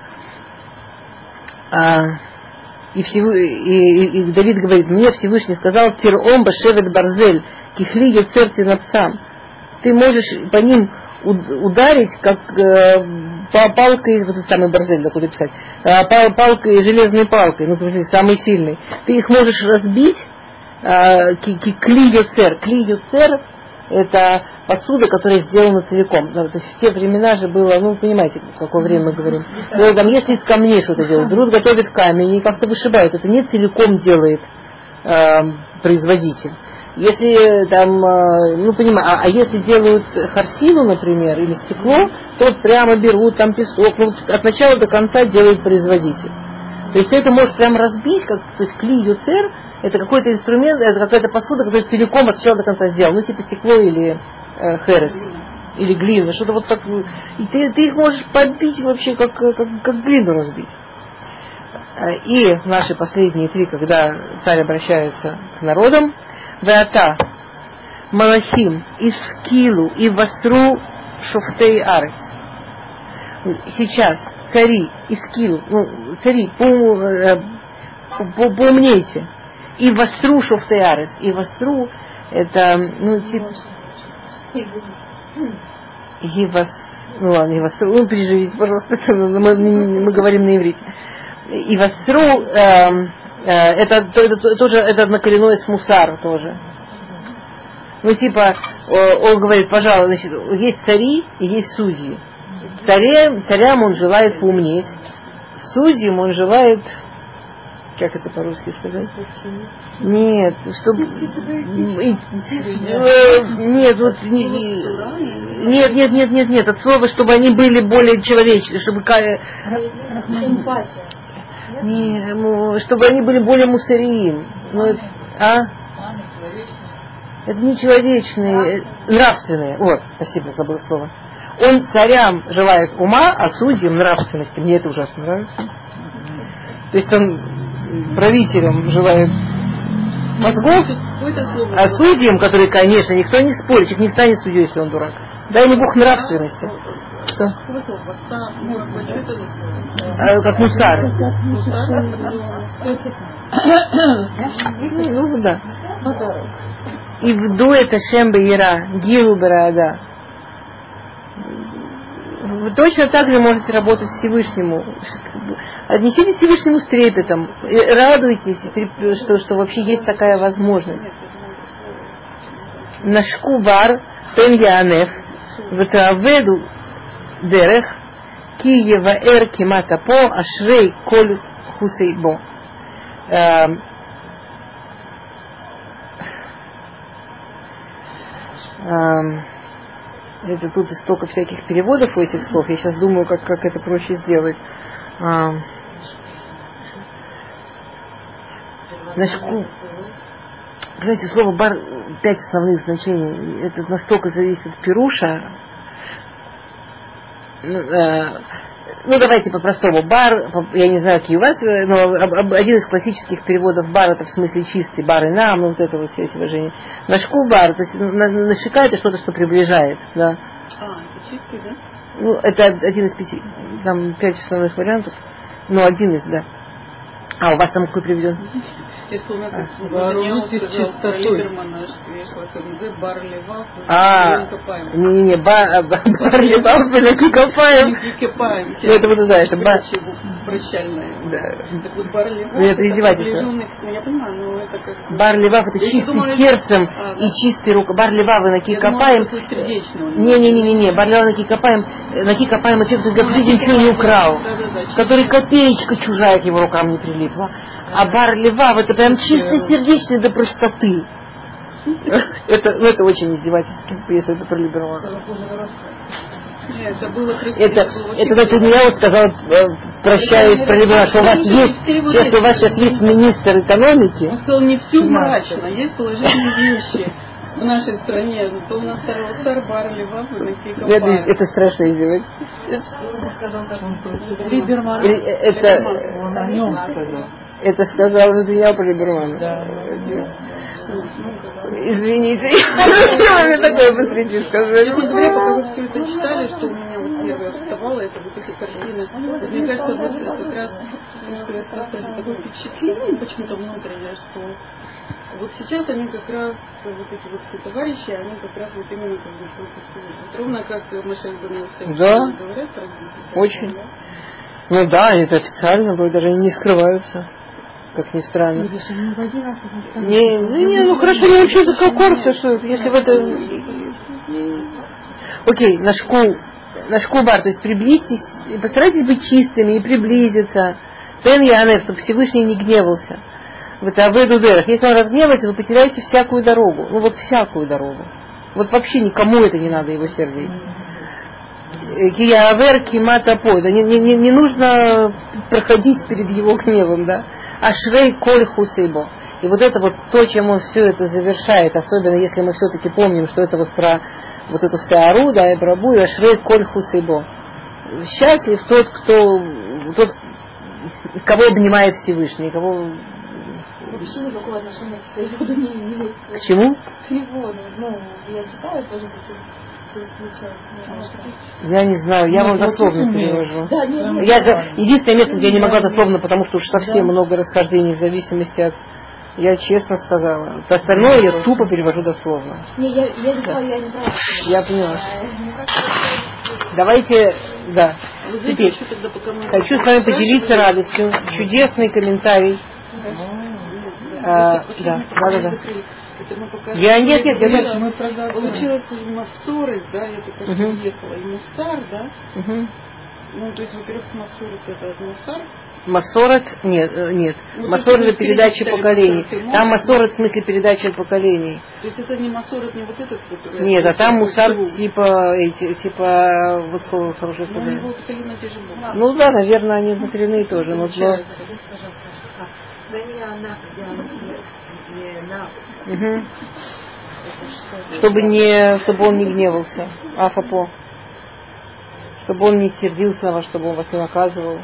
И Давид говорит, мне Всевышний сказал, Тиром башевет барзель, кихли яцерти напсам. Ты можешь по ним ударить, как палкой, вот этот самый барзель, да, куда писать, палкой, железной палкой, ну, самый сильный. Ты их можешь разбить, кли йоцер. Кли йоцер — это посуда, которая сделана целиком. То есть в те времена же было, ну, понимаете, в какое время мы говорим. Там, если из камней что-то делают, берут, готовят камень и как-то вышибают. Это не целиком делает производитель. Если там, ну, понимаю, а если делают харсину, например, или стекло, то прямо берут там песок, ну, от начала до конца делает производитель. То есть ты это можешь прям разбить, то есть кли юцер, это какой-то инструмент, это какая-то посуда, которая целиком от начала до конца сделана, ну, типа стекло или херес, или глина, что-то вот так. И ты их можешь побить вообще, как глину разбить. И наши последние три, когда царь обращается к народам, Веата, Малахим, Искилу и Васру Шуфтей Арец. Сейчас цари, Искилу, ну, цари, поумнейте. И Васру Шуфтей Арец. И Васру это, ну, типа... Ну ладно, и Васру, ну, приживите, пожалуйста, мы говорим на иврите. И Васру, это тоже, это однокоренное с мусар тоже. Ну, типа, он говорит, пожалуй, значит, есть цари и есть судьи. Царям он желает поумнеть, судьям он желает, как это по-русски сказать? Нет, чтобы... Нет, от слова, чтобы они были более человечны, чтобы... Эмпатия. Не, чтобы они были более мусариим. Ну, это не человечные, нравственные. Вот, спасибо, забыла слово. Он царям желает ума, а судьям нравственности. Мне это ужасно нравится. То есть он правителям желает мозгов, а судьям, которые, конечно, никто не спорит, их не станет судьей, если он дурак. Дай ему Бог нравственности. Что? Как мусар. Ну да. И вду это шембе гилу барада. Вы точно так же можете работать Всевышнему. Отнеситесь Всевышнему с трепетом. Радуйтесь, что вообще есть такая возможность. Нашку бар пен янеф втаведу дерех ки еваэр киматапо ашрей коль хусейбо. Это тут столько всяких переводов у этих слов. Я сейчас думаю, как это проще сделать. Значит, знаете, слово бар 5 основных значений. Это настолько зависит от пируша. Ну, давайте по-простому. Бар, я не знаю, какие у вас, но один из классических переводов бар, это в смысле чистый, бар и нам, ну, вот это вот все эти выражения. Нашку бар, то есть нашика это что-то, что приближает, да. Это чистый, да? Ну, это один из 5, там 5 основных вариантов, но один из, да. А, у вас там какой приведен? Я вспомнила, как вооружитесь чистотой. Либермана, бар левав, не, бар левав, копаем. Это вот, да, это бар. Прощальное. Да. Так вот, бар левав, это издевательство. Ну, я понимаю, но это как... Бар левав, это чистый сердцем и чистый рука. Бар левав, наки копаем. Не, бар левав, наки копаем, это человек, который ничего не украл. Который копеечка чужая к его рукам не прилипла. А бар левав, это прям чистосердечный до простоты. Это очень издевательски, если это про либерал. Это Натаньяу сказал, прощаясь про либерал, что у вас есть, сейчас у вас сейчас есть министр экономики. Он сказал, не все мрачно, есть положительные вещи в нашей стране. Зато у нас царь бар левав, и на сей копаем. Это страшно издевательство. Либерман. Он о нем сказал. Это сказал Натаньяу про Либермана. Да. Извините. Я такое посреди сказать. Честно говоря, пока вы все это читали, что у меня вот первое вставало, это вот эти картины. Мне кажется, вот как раз такое впечатление почему-то внутреннее, что вот сейчас они как раз, вот эти вот все товарищи, они как раз вот именно как бы вот ровно как Машель Бен да. Говорят, очень. Ну да, это официально, вроде даже не скрываются. Как ни странно. Ну хорошо, не учу такого курса, что если в это... Окей, нашку бар, то есть приблизьтесь, постарайтесь быть чистыми и приблизиться. Пен янеф, чтобы Всевышний не гневался. Вот аведу дерах. Если он разгневается, вы потеряете всякую дорогу. Ну вот всякую дорогу. Вот вообще никому это не надо, его сердить. Киявер киматапой. Да не нужно проходить перед его гневом, да. Ашрей коль хусейбо. И вот это вот то, чем он все это завершает, особенно если мы все-таки помним, что это вот про вот эту сеару, да, и брабу, и ашрей коль хусейбо. Счастлив тот, кого обнимает Всевышний, кого... Вообще никакого отношения к переводу не имеет. К чему? К переводу. Ну, я читаю тоже я не знаю, я вам дословно перевожу. Да, единственное место, где я не могла дословно, потому что уж совсем много расхождений в зависимости от... Я честно сказала. Остальное я тупо перевожу дословно. Не, я не права. Я поняла. Давайте, да. Теперь хочу с вами поделиться радостью. Чудесный комментарий. Да. Нет, получилось Масоры, да, я только что ехала, и Мусар, да. Ну, то есть, во-первых, Масоры это Мусар, Масорет? Нет. Вот Масорет это это передача перечислили поколений. Масорет. Там Масорет в смысле передача поколений. То есть это не Масорет, не вот этот, который... Нет, а там мусар Мусар. типа вот слово хорошее Ну, у него слово. абсолютно те же буквы. Ну да, наверное, они однокоренные тоже. Но Угу. Чтобы он не гневался. Афапо. Чтобы он не сердился на вас, чтобы он вас не наказывал.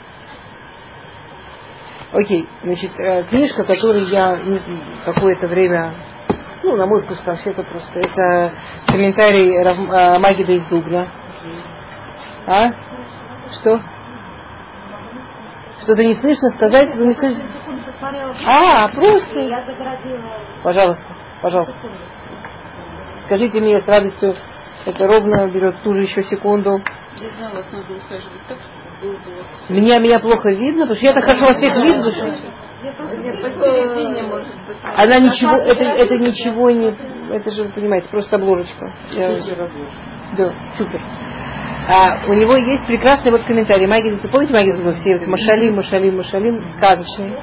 Окей, значит, книжка, которую я какое-то время, на мой вкус, вообще-то просто, это комментарий Магида из Дубна. А? Что? Что-то не слышно сказать? Вы не слышите? Просто. Пожалуйста. Скажите мне с радостью, это ровно берет ту же еще секунду. Я знаю, вас надо усаживать так, чтобы было бы... Меня плохо видно, потому что я так хорошо вас всех вижу, что... Посередине, может быть. Она ничего, это ничего не... Это же, вы понимаете, просто обложечка. Да, супер. У него есть прекрасный вот комментарий. Магид, вы помните Магид? Все Машалим, сказочный.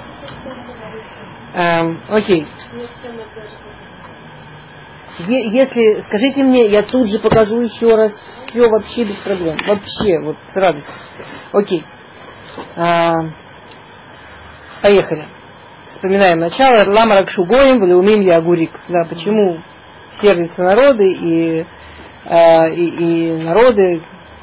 Окей. Если, скажите мне, я тут же покажу еще раз. Все вообще без проблем. Вообще, вот с радостью. Окей. Поехали. Вспоминаем начало. Лама Ракшугоем, Валеумим Ягурик. Да, почему сердятся народы и народы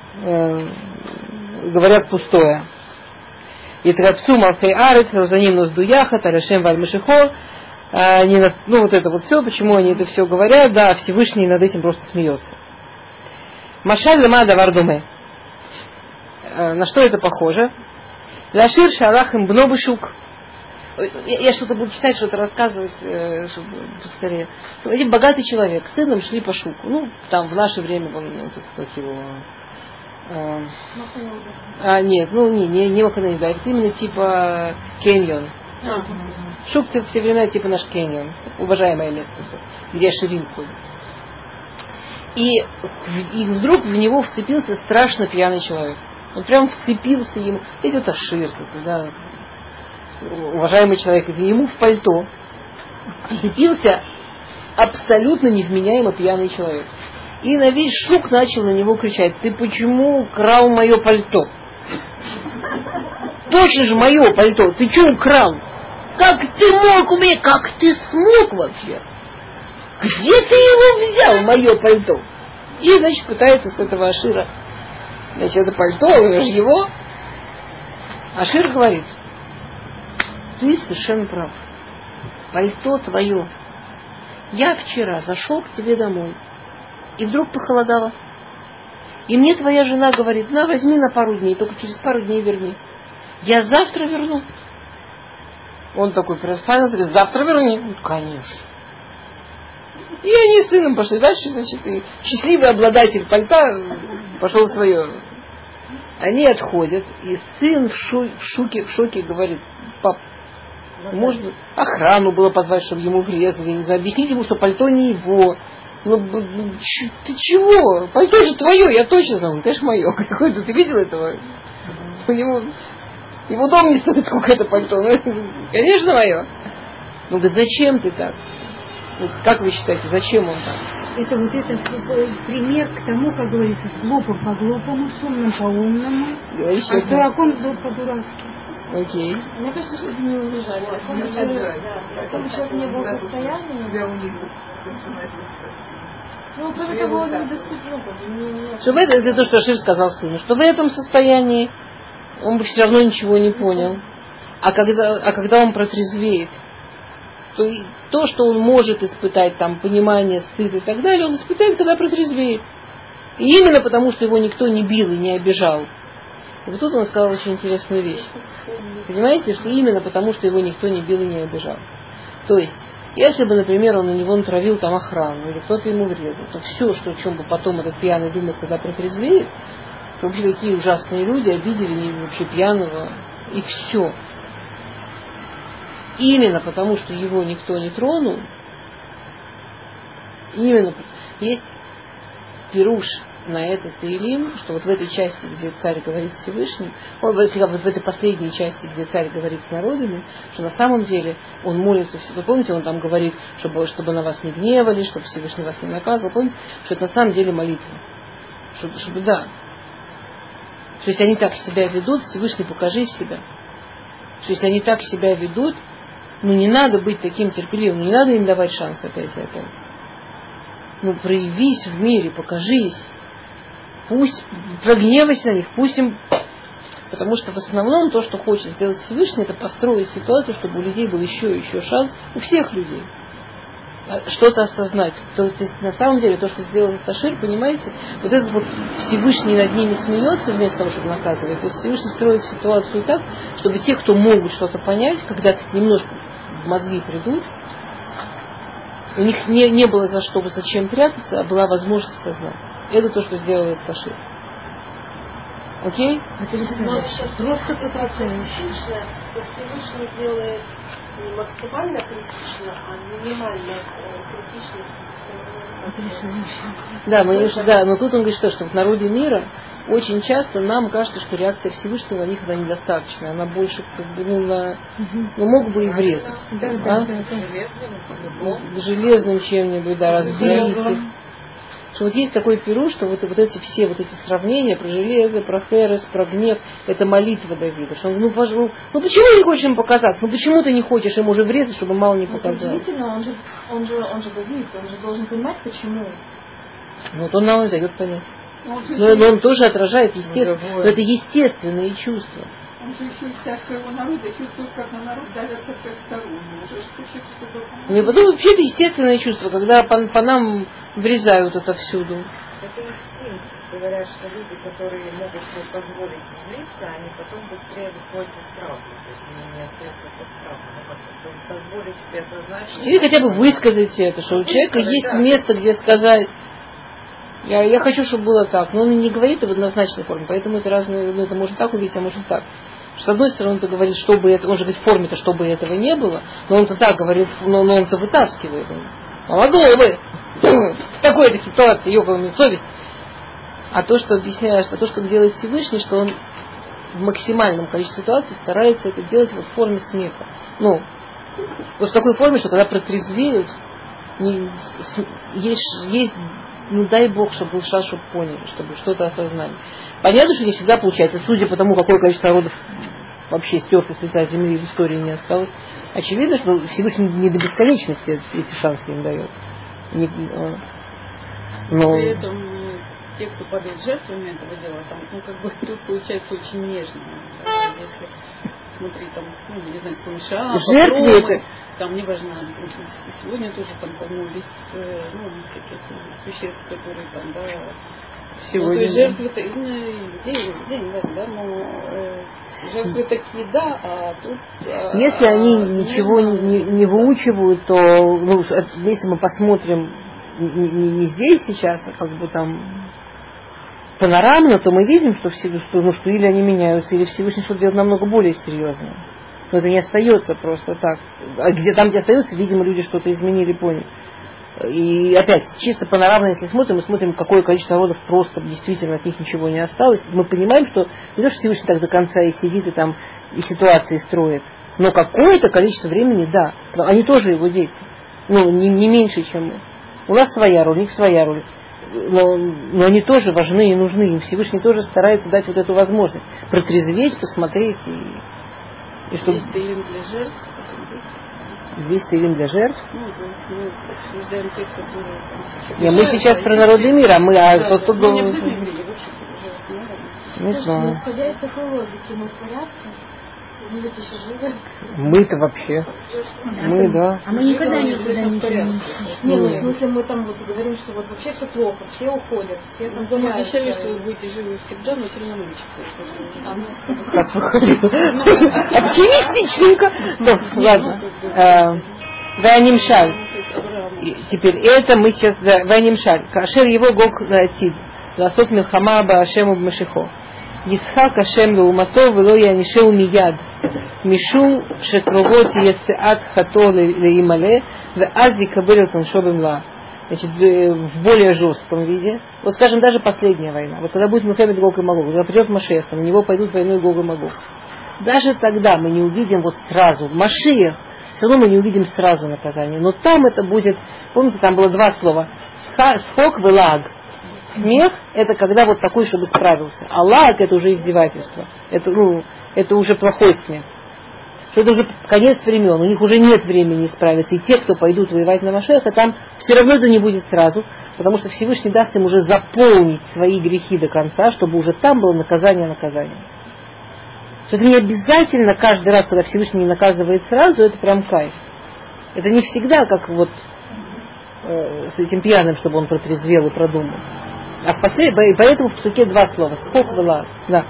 говорят пустое. И трапсу малфей арец, розаним ноздуяха, тарашем вальмашихо. Вот это вот все, почему они это все говорят, да, Всевышний над этим просто смеется. Машаль лема давар думе. На что это похоже? Лашир шалах им бнобышук. Я что-то буду читать, что-то рассказывать, чтобы поскорее. Один богатый человек, с сыном шли по шуку. Там в наше время, как его... Нет, не Маханаида, это именно типа Кеньон. Шук в все времена типа наш Кеньон. Уважаемое место, где Ширин ходит. И вдруг в него вцепился страшно пьяный человек. Он прям вцепился ему. Идет Ашир, да, уважаемый человек, и ему в пальто вцепился абсолютно невменяемо пьяный человек. И на весь шук начал на него кричать: ты почему украл мое пальто? Точно же мое пальто, ты что украл? Как ты мог у меня, как ты смог вообще? Где ты его взял, мое пальто? И, значит, пытается с этого Ашира. Значит, это пальто, это же его. Ашир говорит: ты совершенно прав. Пальто твое. Я вчера зашел к тебе домой, и вдруг похолодало. И мне твоя жена говорит: на, возьми на пару дней, только через пару дней верни. Я завтра верну. Он такой проснулся, говорит: завтра верни. Конечно. И они с сыном пошли дальше, значит, и счастливый обладатель пальта пошел в свое. Они отходят, и сын в шоке говорит: пап, может охрану было позвать, чтобы ему врезали, не знаю, объяснить ему, что пальто не его. Ты чего? Пальто же твое, я точно знаю. Конечно, мое. Какое-то, ты видел этого? Его дом не стоит, сколько это пальто. Конечно, мое. Говорит: зачем ты так? Как вы считаете, зачем он так? Это пример к тому, как говорится, с глупым по-глупому, с умным по-умному, а с дураком по-дурацки. Окей. Мне кажется, что это не унижали. Каком человек не был в состоянии. Кроме того, он недоступен. Чтобы это то, что Ашир сказал сыну, что в этом состоянии он бы все равно ничего не понял. А когда он протрезвеет, то, что он может испытать, там, понимание, стыд и так далее, он испытает, когда протрезвеет. И именно потому, что его никто не бил и не обижал. И вот тут он сказал очень интересную вещь. Понимаете, что именно потому, что его никто не бил и не обижал. То есть, если бы, например, он на него натравил там охрану, или кто-то ему врезал, то все, о чем бы потом этот пьяный думает, когда протрезвеет, то вообще какие ужасные люди обидели вообще пьяного, и все. Именно потому, что его никто не тронул, именно есть пируш на этот Теилим, что вот в этой части, где царь говорит с Всевышним, вот в этой последней части, где царь говорит с народами, что на самом деле он молится, вы помните, он там говорит, чтобы на вас не гневали, чтобы Всевышний вас не наказывал, помните, что это на самом деле молитва. Чтобы да. Что если они так себя ведут, Всевышний, покажи себя. Что если они так себя ведут, не надо быть таким терпеливым, не надо им давать шанс опять и опять. Проявись в мире, покажись. Пусть прогневайся на них, пусть им... Потому что в основном то, что хочет сделать Всевышний, это построить ситуацию, чтобы у людей был еще и еще шанс, у всех людей, что-то осознать. То есть на самом деле то, что сделал Ташир, понимаете, вот этот вот Всевышний над ними смеется вместо того, чтобы наказывать. То есть Всевышний строит ситуацию так, чтобы те, кто могут что-то понять, когда немножко в мозги придут, у них не было зачем прятаться, а была возможность осознать. Это то, что сделал этот Ташир. Окей? Просто критично, что Всевышний делает не максимально критично, а минимально критично. Да, но тут он говорит, что в народе мира очень часто нам кажется, что реакция Всевышнего на них она недостаточная, она больше мог бы и врезать. Железным чем-нибудь, разбить. Что вот есть такой пируш, что вот эти сравнения про железо, про херес, про гнев, это молитва Давида. Что он, почему не хочешь им показаться? Почему ты не хочешь им уже врезать, чтобы мало не показалось? Удивительно, он же Давид, он же должен понимать, почему. Вот он нам и дает понять. Но он тоже отражает это естественные чувства. Он же еще часть своего народа чувствует, как на народ давят со всех сторон. Уже хочет, чтобы... И потом вообще это естественное чувство, когда по нам врезают это всюду. Это инстинкт. Говорят, что люди, которые могут себе позволить злиться, они потом быстрее выходят из травмы. То есть они не остаются после травмы. Позволить себе осознать, что... Или хотя бы высказать это, что у человека есть место, где сказать... Я хочу, чтобы было так. Но он не говорит в однозначной форме, поэтому это разные, это можно так увидеть, а можно так. С одной стороны, он говорит, чтобы это, он же говорит в форме-то, чтобы этого не было, но он-то так говорит, но он-то вытаскивает. Могло бы в такой-то ситуации, ёбаная совесть. А то, что объясняешь, то, что делает Всевышний, что он в максимальном количестве ситуаций старается это делать вот в форме смеха. Вот в такой форме, что когда протрезвеют, есть дай Бог, чтобы был шанс, чтобы поняли, чтобы что-то осознали. Понятно, что не всегда получается, судя по тому, какое количество народов вообще стерто с лица земли в истории не осталось. Очевидно, что Всевышний не до бесконечности эти шансы им дает. Но... При этом те, кто падает жертвами этого дела, тут получается очень нежно. Если смотри, не знаю, помеша, жертвы там неважно, сегодня тоже полно каких-то существ, которые сегодня. То есть жертвы-то людей, не важно, но жертвы такие, а тут... Если они ничего не выучивают, то, если мы посмотрим не здесь сейчас, а панорамно, то мы видим, что или они меняются, или Всевышний что-то делает намного более серьезное. Но это не остается просто так. А где остается, видимо, люди что-то изменили, поняли. И опять, чисто панорамно, если смотрим, мы смотрим, какое количество народов просто действительно от них ничего не осталось. Мы понимаем, что не то, что Всевышний так до конца и сидит, и ситуации строит, но какое-то количество времени, да. Они тоже его дети. Не меньше, чем мы. У нас своя роль, у них своя роль. Но они тоже важны и нужны. Им Всевышний тоже старается дать вот эту возможность протрезветь, посмотреть и чтобы... Есть Теилим для жертв. Есть Теилим для жертв. Мы обсуждаем тех, которые... Мы сейчас про народы мира, не обязательно евреи, не знаю. Исходя из такой логики, мы в порядке? Мы ведь еще живы. Мы-то вообще. Да. А мы никогда никуда не живем. В смысле, мы говорим, что вообще все плохо, все уходят, все Вы обещали, что вы будете живы всегда, но все равно мучиться. Оптимистичненько. Ладно. Ванимшаль. Теперь это мы сейчас... Ванимшаль. Кашер его гог латид. Ласот милхама баашему бмашихо. Йисхак Ашем лаумато вело янишеу мияд. Мишу шекровот есеат хато леимале, веаз икабель от оншо бемла. значит, в более жестком виде. Вот, скажем, даже последняя война. Вот когда будет Милхемет Гог и Магог, когда придет Машиах, на него пойдут войной Гог и Магог. Даже тогда мы не увидим вот сразу. В Машиах все равно мы не увидим сразу наказание. Но там это будет, помните, там было два слова. Схок и лаг. Смех – это когда вот такой, чтобы справился. А лаг – это уже издевательство. Это уже плохой смех. Что это уже конец времен, у них уже нет времени исправиться. И те, кто пойдут воевать на Машеха, там все равно это не будет сразу, потому что Всевышний даст им уже заполнить свои грехи до конца, чтобы уже там было наказание. Что это не обязательно каждый раз, когда Всевышний не наказывает сразу, это прям кайф. Это не всегда как вот с этим пьяным, чтобы он протрезвел и продумал. А и поэтому в псуке два слова. Схок была. Да.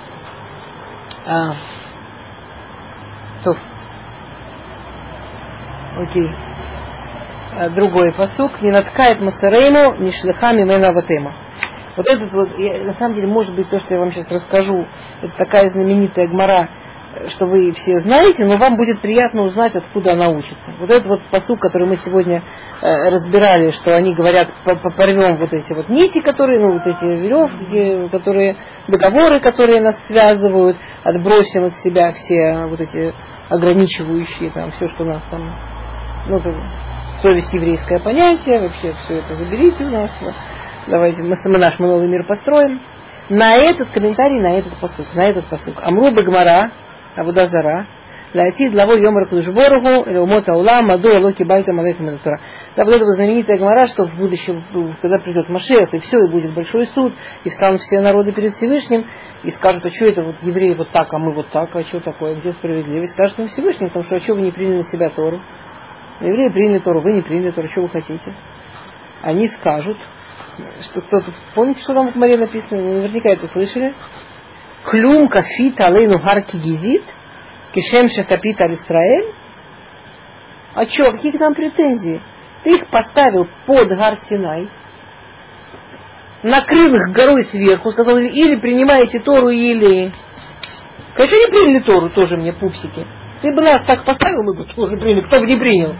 Окей. Другой пасук. Не наткает Масарейну, ни шлихами мена ватема. Вот этот вот, на самом деле, может быть, то, что я вам сейчас расскажу, это такая знаменитая гмара, что вы все знаете, но вам будет приятно узнать, откуда она учится. Вот этот вот пасук, который мы сегодня разбирали, что они говорят, порвем вот эти вот нити, которые, вот эти веревки, которые, договоры, которые нас связывают, отбросим от себя все вот эти ограничивающие, там, все, что нас там, совесть еврейское понятие, вообще все это заберите у нас, давайте мы наш новый мир построим. На этот комментарий, на этот пасук. Амру бегмара, Авуда Зара, Лаатид Лаво Йомар Кудушборгу, Леумота Улам, Маду Алоки Бальта Малейка Медатура. Да, вот это вот знаменитая гмара, что в будущем, когда придет Машиах, и все, и будет большой суд, и встанут все народы перед Всевышним, и скажут, а что это вот евреи вот так, а мы вот так, а что такое, где справедливость? Скажут им Всевышний, потому что а что вы не приняли на себя Тору? Евреи приняли Тору, вы не приняли Тору, что вы хотите? Они скажут, что кто-то, помните, что там в гмаре написано? Наверняка это слышали. Клюм кафит алейну гарки гизит, кишем шахапит аль Исраэль. А что, какие к нам претензии? Ты их поставил под гор Синай, накрыл их горой сверху, сказал, или принимаете Тору, или... Конечно, не приняли Тору, тоже мне пупсики. Ты бы нас так поставил, мы бы тоже приняли. Кто бы не принял?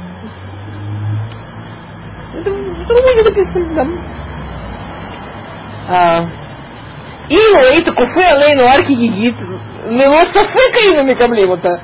Это в другом написано, да. Илу это куфе алейну арки гигит. Лево сафе каину микаблим-то.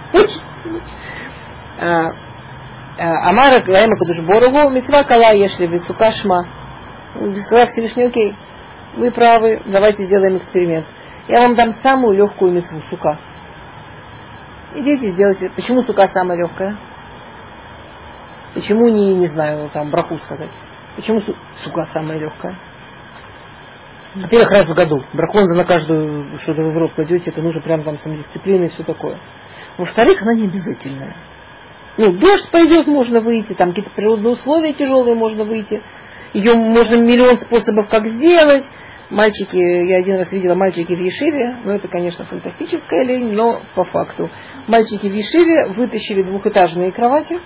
Амара лаэма кадушборогу митва кала ешли висука шма. Сказал Всевышний, окей, вы правы, давайте сделаем эксперимент. Я вам дам самую легкую митву, сука. Идите, сделайте. Почему сука самая легкая? Почему не знаю, там, браху сказать? Почему сука самая легкая? Во-первых, раз в году. Браху на каждую, что-то вы в рот кладете, это нужно прям там самодисциплина и все такое. Во-вторых, она не обязательная. Дождь пойдет, можно выйти, там какие-то природные условия тяжелые, можно выйти. Ее можно миллион способов как сделать. Мальчики, я один раз видела мальчики в Ешиве, это, конечно, фантастическая лень, но по факту. Мальчики в Ешиве вытащили двухэтажные кровати.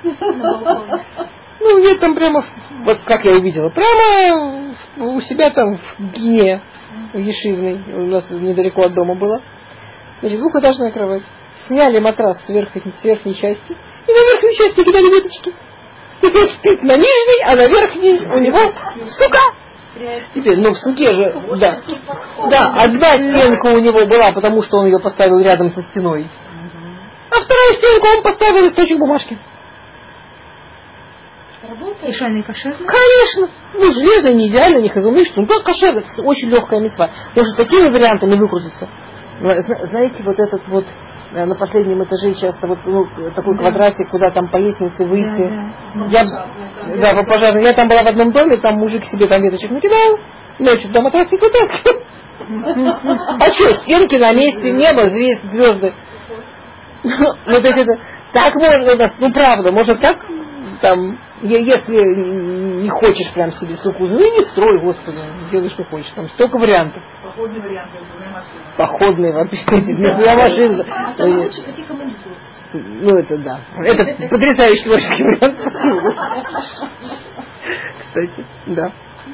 Нет, там прямо, вот как я увидела, прямо у себя там в Гине, в Ешивной, у нас недалеко от дома было. Значит, двухэтажная кровать. Сняли матрас с верхней части, и на верхнюю часть накидали веточки. И он спит на нижней, а на верхней у него сука. Теперь, в суке же, да. Да, одна стенка у него была, потому что он ее поставил рядом со стеной. А вторую стенку он поставил листочек бумажки. И что, они кошерные? Конечно. Железно, не идеально, не хазумыш. Как кошер, это очень легкая мицва. Потому что такими вариантами выкрутятся. Знаете, вот этот вот на последнем этаже часто такой квадратик, куда там по лестнице выйти. Да, пожарный. Я там была в одном доме, там мужик себе там веточек накидал, ночью там матрасик вытаскивал. А что, стенки на месте, небо, звезды. Вот это так можно, правда, может так там. Если не хочешь прям себе суку, не строй, Господи, делай, что хочешь. Там столько вариантов. Походный вариант, для машины. Походный вообще, для машины. Лучше пойти кому-нибудь в гости. Это да. Это потрясающий творческий вариант. Кстати, да.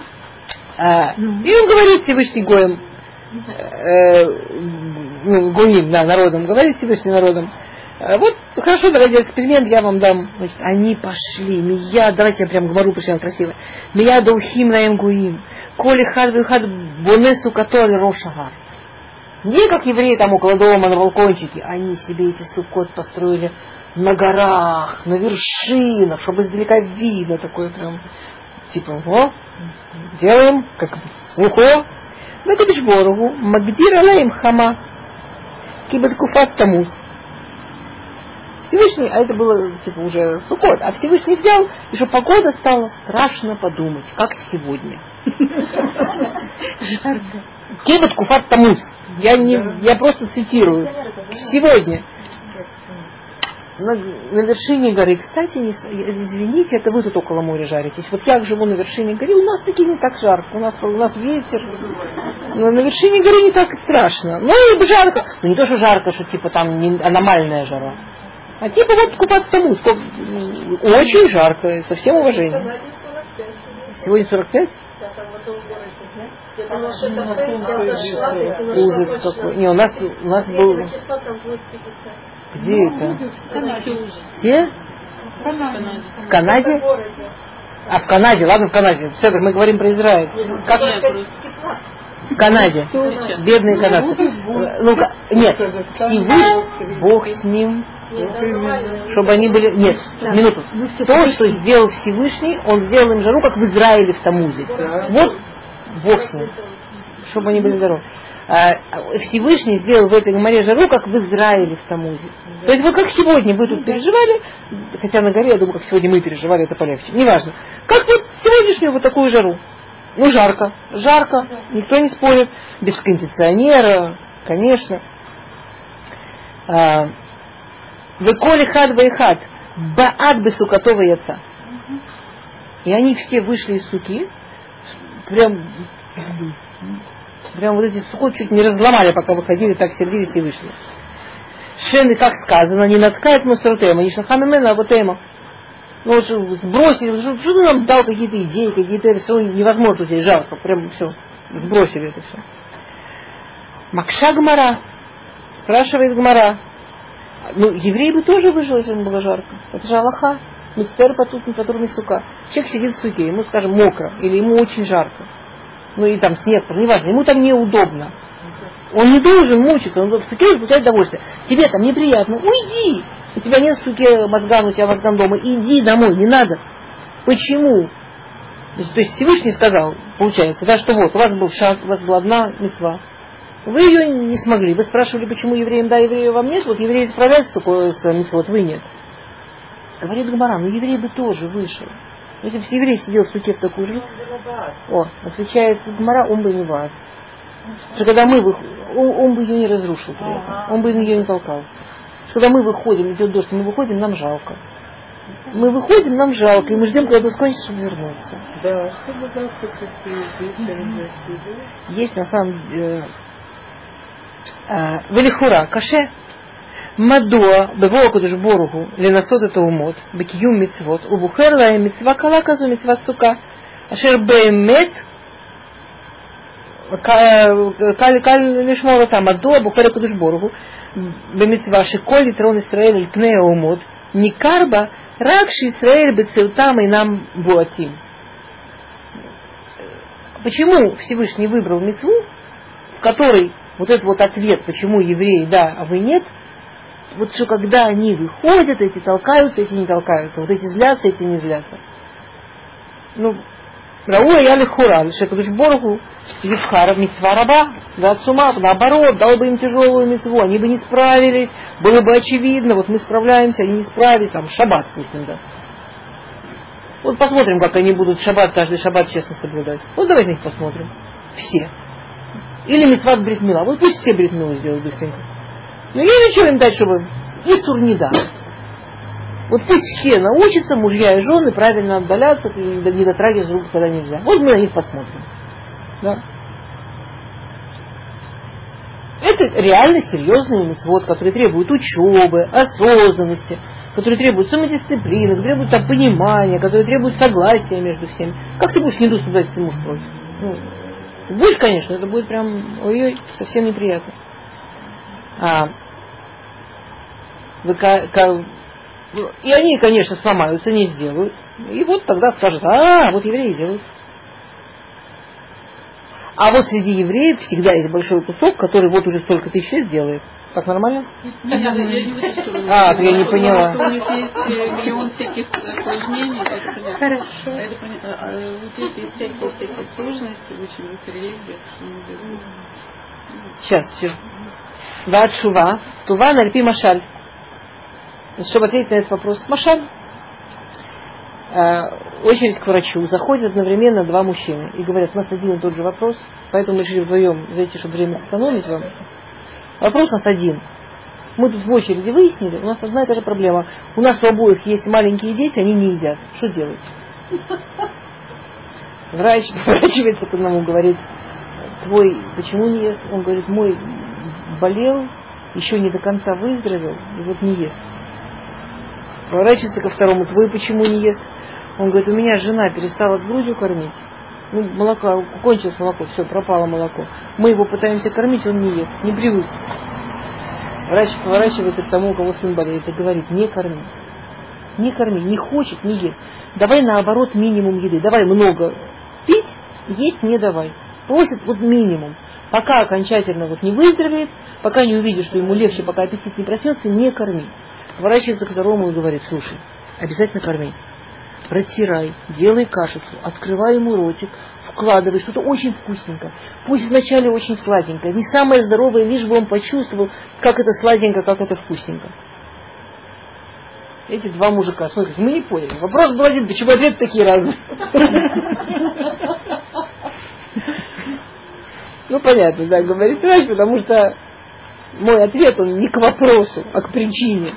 И он говорит Всевышний Гоем, Гуним, да, народом, говорит Всевышний народом, Вот, хорошо, давайте эксперимент, я вам дам. Значит, они пошли, мия, давайте я прям говорю, причем красиво. Мия долхим на эмгуим, коли хад выхад бонесу католи рошагар. Не как евреи там около дома на балкончике, они себе эти суккот построили на горах, на вершинах, чтобы издалека видно такое прям, типа, о, делаем, как ухо. На Кадиш-Боргу, Магдир Алаим Хама, Кибаткуфат Тамус. Всевышний, а это было типа уже Суккот, а Всевышний взял, и что погода стала страшно подумать, как сегодня. Кибаткуфат Тамус. Я просто цитирую. Сегодня. На вершине горы. Кстати, извините, это вы тут около моря жаритесь. Вот я живу на вершине горы, у нас таки не так жарко. У нас ветер. Но на вершине горы не так страшно. Ну и жарко. Ну не то, что жарко, что типа там аномальная жара. А типа вот купаться тому. Очень жарко, со всем уважением. Сегодня 45? Ужас какой. Не, у нас был... Где это? Где? В Канаде? А в Канаде, ладно, в Канаде. Все, мы говорим про Израиль. Как? В Канаде. Бедные канадцы. Ну-ка, нет, Всевышний, Бог с ним. Чтобы они были... Нет, минуту. То, что сделал Всевышний, он сделал им жару, как в Израиле в Тамузе. Вот Бог с ним. Чтобы они были здоровы. Всевышний сделал в этой горе жару, как в Израиле в Тамузе. То есть вот как сегодня вы тут переживали, хотя на горе, я думаю, как сегодня мы переживали, это полегче. Неважно. Как вот сегодняшнюю вот такую жару. Ну, жарко. Жарко. Никто не спорит. Без кондиционера, конечно. Веколи хад вейхад. Баат бесукатова яца. И они все вышли из суки. Прям вот эти сукот чуть не разломали, пока выходили, так сердились и вышли. Шены, как сказано, не наткает мусоротема, не шахамемена, а вот эма. Ну вот сбросили, что ты нам дал какие-то идеи, какие-то, все невозможно здесь жарко, прям все, сбросили это все. Макша Гмара, спрашивает Гмара. Ну, еврей бы тоже выжил, если ему было жарко. Это же Аллаха. Мицтер потут не потурный сука. Человек сидит в суке, ему, скажем, мокро, или ему очень жарко. Ну и там снег, неважно, ему там неудобно. Он не должен мучиться, он в суке получает удовольствие. Тебе там неприятно, уйди. У тебя нет в суке мозган, у тебя мозган дома, иди домой, не надо. Почему? То есть Всевышний сказал, получается, да, что вот, у вас был шанс, у вас была одна мицва. Вы ее не смогли. Вы спрашивали, почему евреям да, еврею вам нет. Вот евреи справляются с мицвот, вы нет. Говорит Гмара, ну еврей бы тоже вышел. Если бы еврей сидел в суке в такую же... Отвечает Гмара, он бы не вас. Что когда мы выходим, он бы ее не разрушил при этом. Он бы ее не толкал. Что когда мы выходим, идет дождь, мы выходим, нам жалко. Мы выходим, нам жалко, и мы ждем, когда дождь кончится, чтобы вернуться. Да, чтобы завтра прийти. Есть на самом деле... Велихура, каше. Мадуа, бево кудуш боругу, ленасот это умот, бекиюм мицвот, убухер лая мицва кала казу мицва сука, ашер беймет, каль лишмова там, мадуа, бухер кудуш боругу, бемицва шиколь трон Исраэль пнея умот, никарба, ракши Исраэль бецилтам и нам буатим. Почему Всевышний выбрал мицву, в которой вот этот вот ответ, почему евреи да, а вы нет, вот что когда они выходят, эти толкаются, эти не толкаются. Вот эти злятся, эти не злятся. Ну, Рауа я лихура, Шекадуш Боргу, Евхара, митцва раба, да, отцума, наоборот, дал бы им тяжелую митцву, они бы не справились, было бы очевидно, вот мы справляемся, они не справились, там, шаббат пусть им даст. Вот посмотрим, как они будут шаббат, каждый шаббат честно соблюдать. Вот давайте на них посмотрим. Все. Или митцват брит мила. Вот пусть все брит милу сделают быстренько. Но я ничего им дать, чтобы Исур не дал. Вот пусть все научатся, мужья и жены, правильно отдаляться, не дотрагиваться руку, когда нельзя. Вот мы на них посмотрим. Да. Это реально серьезный мицвот, который требует учебы, осознанности, который требует самодисциплины, который требует там, понимания, который требует согласия между всеми. Как ты будешь не соблюдать, если муж против? Ну, будешь, конечно, это будет прям ой-ой, совсем неприятно. И они, конечно, сломаются, не сделают. И вот тогда скажут, вот евреи делают. А вот среди евреев всегда есть большой кусок, который вот уже столько тысяч лет делает. Так нормально? Нет, я не в эту сторону. Я не поняла. У них есть миллион всяких осложнений, это понятно. Хорошо. Это понятно. А вот эти всякие сложности очень в их религии. Сейчас. Ваатшува. Тува нальпи машаль. Чтобы ответить на этот вопрос. Машаль. Очередь к врачу. Заходят одновременно два мужчины. И говорят, у нас один и тот же вопрос. Поэтому мы решили вдвоем, знаете, чтобы время сэкономить вам. Вопрос у нас один. Мы тут в очереди выяснили, у нас одна и та же проблема. У нас у обоих есть маленькие дети, они не едят. Что делать? Врач поворачивается к одному, говорит, твой почему не ест? Он говорит, мой болел, еще не до конца выздоровел, и вот не ест. Поворачивается ко второму, твой почему не ест? Он говорит, у меня жена перестала грудью кормить. Молоко, кончилось молоко, все, пропало молоко. Мы его пытаемся кормить, он не ест, не привык. Врач поворачивается к тому, у кого сын болеет, и говорит, не корми. Не корми, не хочет, не ест. Давай наоборот минимум еды. Давай много пить, есть не давай. Просит вот минимум. Пока окончательно вот не выздоровеет, пока не увидишь, что ему легче, пока аппетит не проснется, не корми. Поворачивается к второму и говорит, слушай, обязательно корми. Протирай, делай кашицу, открывай ему ротик, вкладывай что-то очень вкусненько. Пусть вначале очень сладенько, не самое здоровое, лишь бы он почувствовал, как это сладенько, как это вкусненько. Эти два мужика, смотрите, мы не поняли. Вопрос был один, почему ответы такие разные? Понятно, да, говорит врач, потому что мой ответ, он не к вопросу, а к причине.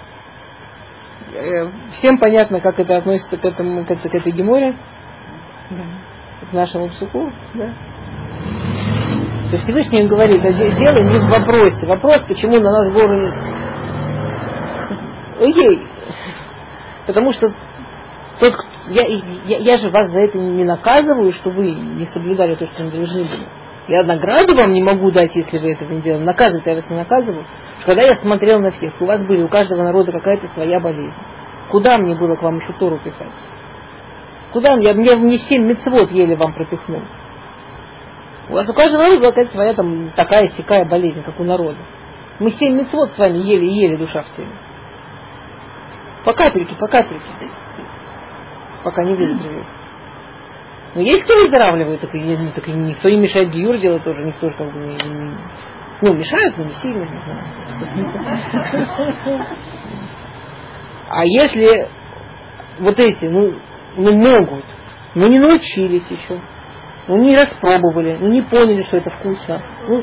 Всем понятно, как это относится к этой геморе, к нашему псуху, да. То есть Всевышний им говорит, дело не в вопросе. Вопрос, почему на нас горы... Потому что я же вас за это не наказываю, что вы не соблюдали то, что не должны были. Я награду вам не могу дать, если вы этого не делали. Наказывать я вас не наказываю. Когда я смотрел на всех, у вас были, у каждого народа какая-то своя болезнь. Куда мне было к вам еще Тору пихать? Куда? Мне 7 мицвот еле вам пропихнул. У вас у каждого народа была какая-то своя там такая-сякая болезнь, как у народа. Мы 7 мицвот с вами ели душа в теле. По капельке. Пока не выздоровеет. Но есть кто выздоравливает, так и никто не мешает гиюр делать тоже, никто же как бы не мешают, но не сильно, не знаю. А если вот эти, могут, но не научились еще, не распробовали, не поняли, что это вкусно.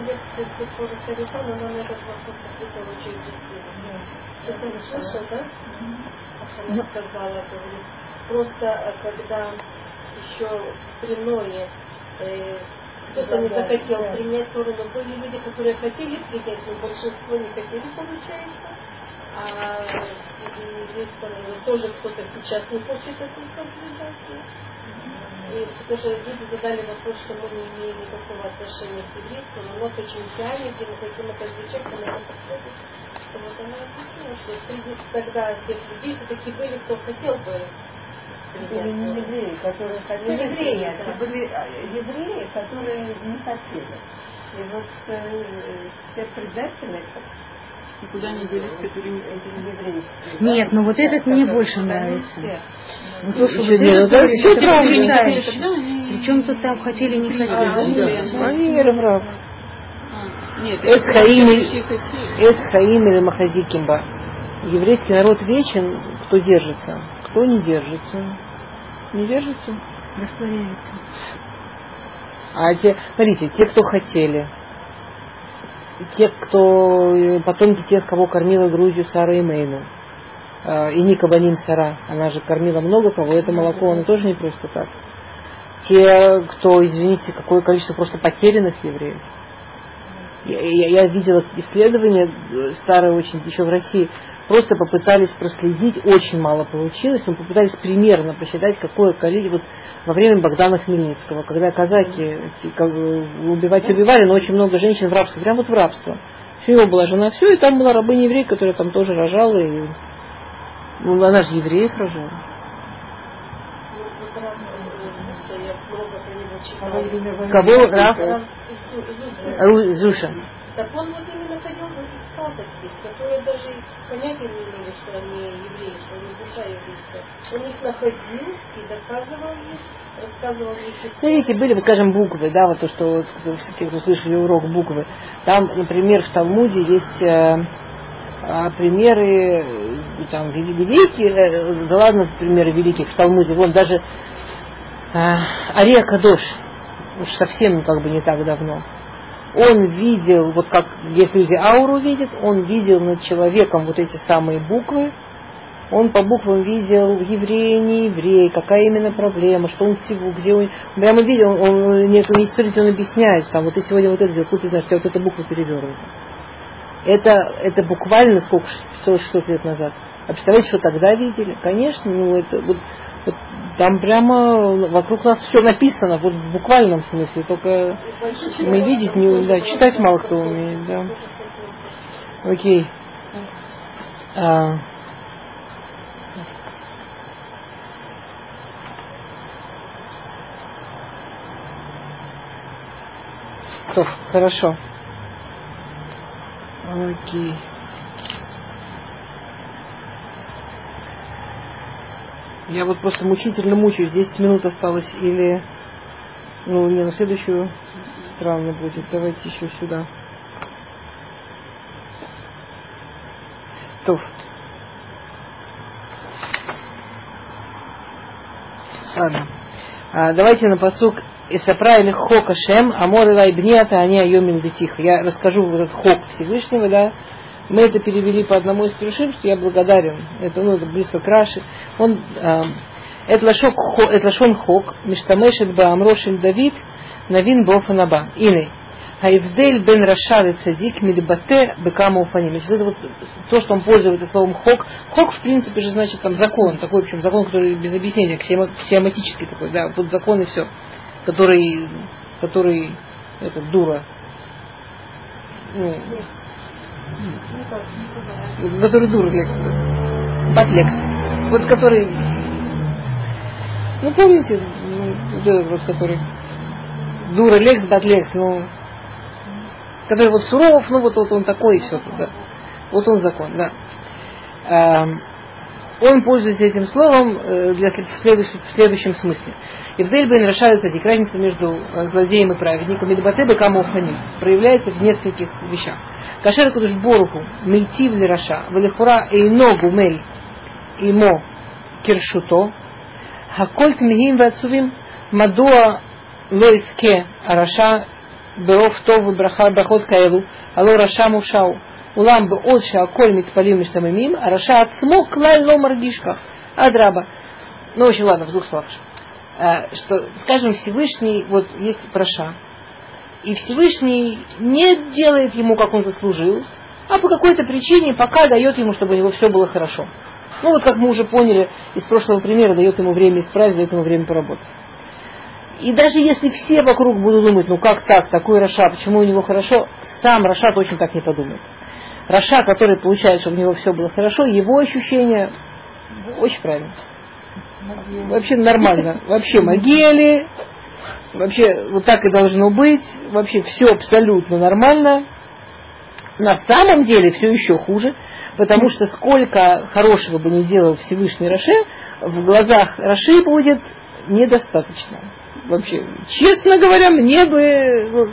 Просто когда еще при Ное кто-то не захотел принять Тору, но были люди, которые хотели принять, но большинство не хотели, получается. А тоже кто-то сейчас не хочет это соблюдать. И потому что люди задали вопрос, что мы не имеем никакого отношения к еврейству, но нас очень тянет, и мы хотим это изучать, мы это посмотрим. Вот она объяснила, что среди тогда тех людей все-таки были, кто хотел бы. Были не евреи, которые хотели принять, а были евреи, которые не хотели. И вот те предатели, никуда не делись, которые не евреи. Нет, вот этот мне больше нравится. Причем тут там хотели, не хотели. Они рав. Нет, Эцхаим или Махазикимба. Еврейский народ вечен, кто держится. Кто не держится? Не держится? Растворяется. Смотрите, те, кто хотели, те, кто потомки тех, кого кормила грудью Сара и Мейну, и Ника Баним Сара, она же кормила много кого, это молоко, оно тоже не просто так. Те, кто, извините, какое количество просто потерянных евреев. Я видела исследования старые очень, еще в России, просто попытались проследить, очень мало получилось, но попытались примерно посчитать, какое количество, вот во время Богдана Хмельницкого, когда казаки убивали, но очень много женщин в рабство, прям вот в рабство. У него была жена, все, и там была рабыня еврейка, которая там тоже рожала, и ну, она же евреев рожала. Кого? Раф? Зуша. Так он вот именно ходил в этих сказочек, которые даже понятия не имели, что они евреи, что они душа еврейская. Он их находил и доказывал их, рассказывал их. Смотрите, были, вот, скажем, буквы, да, вот то, что вот, все, кто слышали урок буквы. Там, например, в Талмуде есть примеры там, великие, да ладно, примеры великих в Талмуде. Вон даже Ария Кадош, уж совсем как бы не так давно. Он видел, вот как, если люди ауру видят, он видел над человеком вот эти самые буквы. Он по буквам видел, еврей, не еврей, какая именно проблема, что он всего, где он... Прямо видел, он некоторые он объясняет, там, вот ты сегодня вот это делал, ты знаешь, вот эта буква перевернута. Это буквально сколько, 600 лет назад. А представляете, что тогда видели? Конечно, ну это вот там прямо вокруг нас все написано, вот в буквальном смысле, только мы видеть не умеем, да, читать мало кто умеет, да. Окей. То, хорошо. Окей. Я вот просто мучительно мучаюсь. 10 минут осталось или... Ну, не, на следующую странно будет. Давайте еще сюда. То. Ладно. Давайте на пасук Исаправили хок Ашем, Амор Илай Бниата, они Айомин Детиха. Я расскажу вот этот хок Всевышнего, да. Мы это перевели по одному из пришим, что я благодарен. Это, это близко к Раши. Это лашон хок, Миштамешет Баамрошин Давид, Навин Бофанаба. Иной. Хаивдель бен Раша и Цадик Мидбате Бекама Уфаним. Это вот то, что он пользуется словом хок. Хок, в принципе, же значит там закон. Такой, в общем, закон, который без объяснения, аксиоматический такой, да, тут закон и все. Который это дура. Который дура лекс. Батлекс. Вот который. Ну помните, вот который. Дура лекс, батлекс, ну. Который вот суров, ну вот он такой и все. Да. Вот он закон, да. Он пользуется этим словом в следующем смысле. Ивдель бен Раша и Цадик, разница между злодеем и праведником, Мидбате бекама уфаним, проявляется в нескольких вещах. Кашер кудуш боруху, мейтив ли Раша, велихура эйно гумель имо киршуто, хаколь тмигим вацувим, мадуа лоиске Раша, беров тов брахот каэлу, алло Раша мушау. Улам бы отше аколь митпалим миштамимим, а Раша отсмо клай ло маргишках. Адраба. Ну, очень ладно, в двух словах. Что, скажем, Всевышний, вот есть Раша, и Всевышний не делает ему, как он заслужил, а по какой-то причине пока дает ему, чтобы у него все было хорошо. Ну, вот как мы уже поняли из прошлого примера, дает ему время исправить, дает ему время поработать. И даже если все вокруг будут думать, ну как так, такой Раша, почему у него хорошо, сам Раша точно так не подумает. Раша, который получает, чтобы у него все было хорошо, его ощущения очень правильно. Вообще нормально. Вообще могили, вообще вот так и должно быть, вообще все абсолютно нормально. На самом деле все еще хуже, потому что сколько хорошего бы ни делал Всевышний Раше, в глазах Раши будет недостаточно. Вообще, честно говоря, мне бы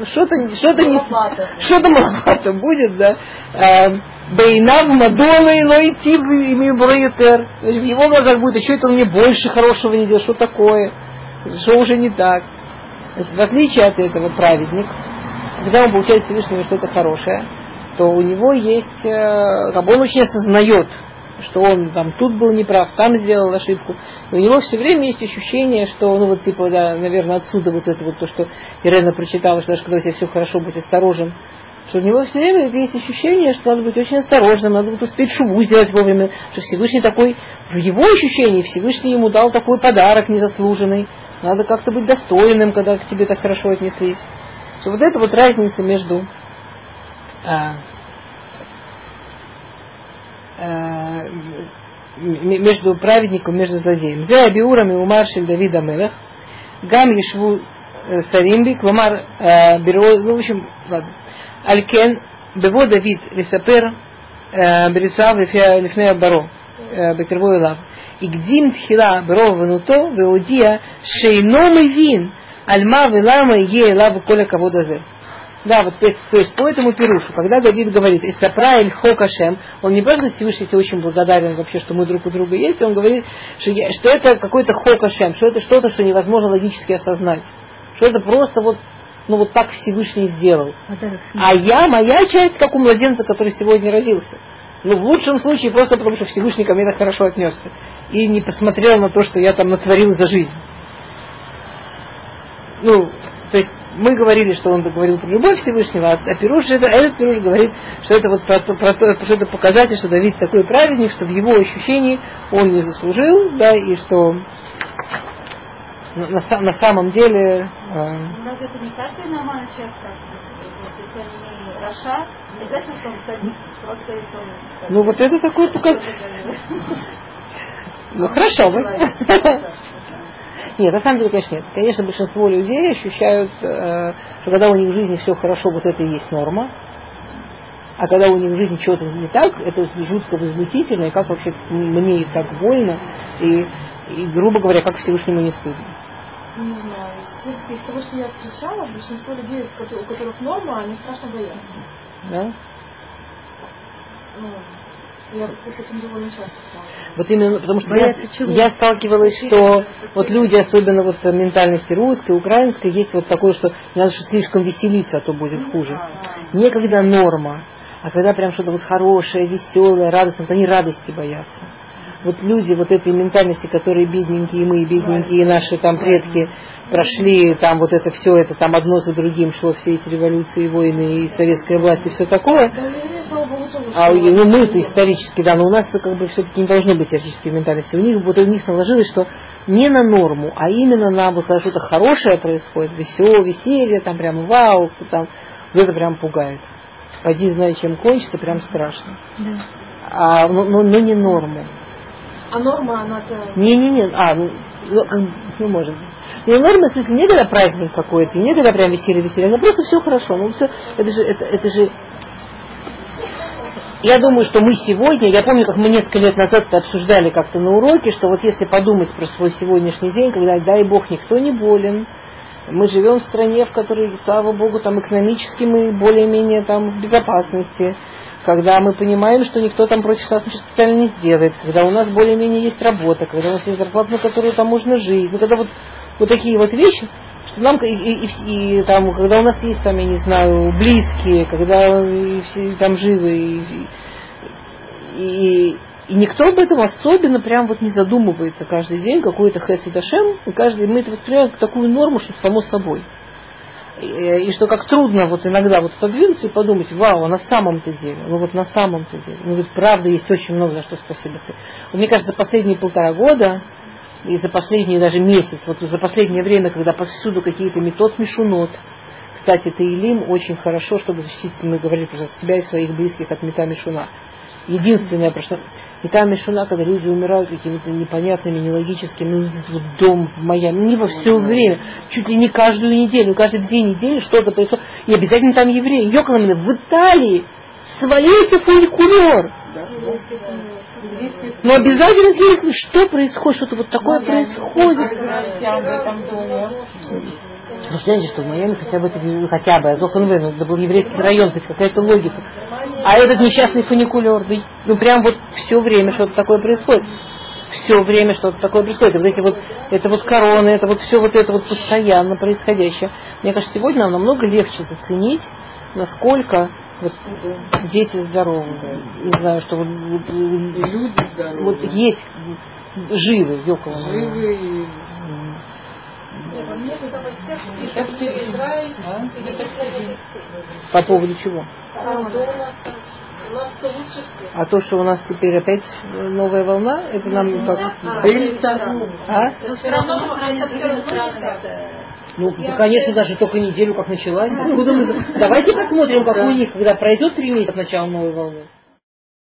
что-то маловато будет, да. Бейнав мадолой лойти броютер. В его глазах будет, а что это он мне больше хорошего не делал, что такое, что уже не так. Значит, в отличие от этого праведник, когда он получает Всевышнего что-то хорошее, то у него есть, как бы он очень осознает, что он там тут был неправ, там сделал ошибку. И у него все время есть ощущение, что, ну вот типа, да, наверное, отсюда вот это вот то, что Ирена прочитала, что даже когда у тебя все хорошо, будь осторожен. Что у него все время есть ощущение, что надо быть очень осторожным, надо будет успеть шуву сделать вовремя, что Всевышний такой, в его ощущении Всевышний ему дал такой подарок незаслуженный, надо как-то быть достойным, когда к тебе так хорошо отнеслись. Что вот это вот разница между между праведником, между злодеем. Зе Абиурами Умар Шель Давида Мелех, Гам Ешву Саримби, Кломар Беро, в общем, ладно. Алькен, Бево Давид, Лисапер, Берицав, Лифнея Баро, Бекервой Лав. И Гдим Тхила, Беро Вануто, Веудия, Шейном и Вин, Альма Велама Е Лав Коля Каводазе. Да, вот то есть по этому пирушу, когда Давид говорит «Исапра эль хокашем», он не просто Всевышний очень благодарен вообще, что мы друг у друга есть, он говорит, что это какой-то хокашем, что это что-то, что невозможно логически осознать, что это просто вот, ну вот так Всевышний сделал. А моя часть, как у младенца, который сегодня родился. Ну, в лучшем случае просто потому, что Всевышний ко мне так хорошо отнесся и не посмотрел на то, что я там натворил за жизнь. Ну, то есть мы говорили, что он говорил про любовь Всевышнего, а пируш, этот пируш говорит, что это вот про то, что это показатель, что Давид такой праведник, что в его ощущении он не заслужил, да, и что на самом деле... Разве это не каждый нормальный человек так? Если он не Раша, не обязательно, что он садится, просто если он... Ну вот это такой показатель. Ну хорошо, вы... Нет, на самом деле, конечно, нет. Конечно, большинство людей ощущают, что когда у них в жизни все хорошо, вот это и есть норма. А когда у них в жизни что-то не так, это жутко возмутительно, и как вообще мне и так больно, и грубо говоря, как Всевышнему не стыдно. Не знаю. Из того, что я встречала, большинство людей, у которых норма, они страшно боятся. Да? Я с этим довольно часто сталкивалась. Вот именно потому что я сталкивалась, что вот люди, особенно вот в ментальности русской, украинской, есть вот такое, что не надо слишком веселиться, а то будет хуже. Не когда норма, а когда прям что-то вот хорошее, веселое, радостное, вот они радости боятся. Вот люди вот этой ментальности, которые бедненькие, и мы, и бедненькие, и наши там предки прошли, там вот это все, это там одно за другим шло, все эти революции, войны, и советская власть, и все такое. А мы-то исторически, да, но у нас как бы все-таки не должно быть исторической ментальности. У них наложилось, что не на норму, а именно на вот когда что-то хорошее происходит, веселье, там прям вау, там, вот это прям пугает. Пойди, знай, чем кончится, прям страшно. Да. Но не норму. А норма, она-то... Не-не-не, может быть. Не норма, в смысле, не когда праздник какой-то, не когда прям веселье, но просто все хорошо. Ну, все, это же... Я думаю, что мы сегодня, я помню, как мы несколько лет назад обсуждали как-то на уроке, что вот если подумать про свой сегодняшний день, когда, дай Бог, никто не болен, мы живем в стране, в которой, слава Богу, там экономически мы более-менее там в безопасности, когда мы понимаем, что никто там против нас ничего специально не сделает, когда у нас более-менее есть работа, когда у нас есть зарплата, на которую там можно жить, ну, когда вот такие вот вещи, что нам, и там, когда у нас есть там, я не знаю, близкие, когда все там живы, и никто об этом особенно прям вот не задумывается каждый день, какой-то хесед Ашем, и мы это воспринимаем как такую норму, что само собой. И что как трудно вот иногда вот отодвинуться и подумать, вау, а на самом-то деле, ну вот на самом-то деле, ну ведь правда есть очень много за что спасибо. Мне кажется, последние 1,5 года, и за последний даже месяц, вот за последнее время, когда повсюду какие-то метод мишунот, кстати, Таилим очень хорошо, чтобы защитить, мы говорили про себя и своих близких от мета мишуна. Единственное, про что мета мишуна, когда люди умирают какими-то непонятными, нелогическими, ну, вот дом в Майами, не во все время, чуть ли не каждую неделю, каждые 2 недели что-то происходит, и обязательно там евреи. Йокаламина, в Италии свалился фуникулер. Но обязательно здесь что происходит, что-то вот такое происходит. Вы знаете, что в Майами хотя бы, это был еврейский район, то есть какая-то логика. А этот несчастный фуникулер, да, ну прям вот все время что-то такое происходит. Все время что-то такое происходит. И вот эти вот, это вот короны, это вот все вот это вот постоянно происходящее. Мне кажется, сегодня нам намного легче заценить, насколько вот дети здоровы. Не знаю, что вот люди здоровы. Вот есть живы, Йокова. Живы и... По поводу чего? А то, что у нас теперь опять новая волна, это нам как... Ну, конечно, даже только неделю как началась. Давайте посмотрим, как у них, когда пройдет 3 месяца от начала новой волны.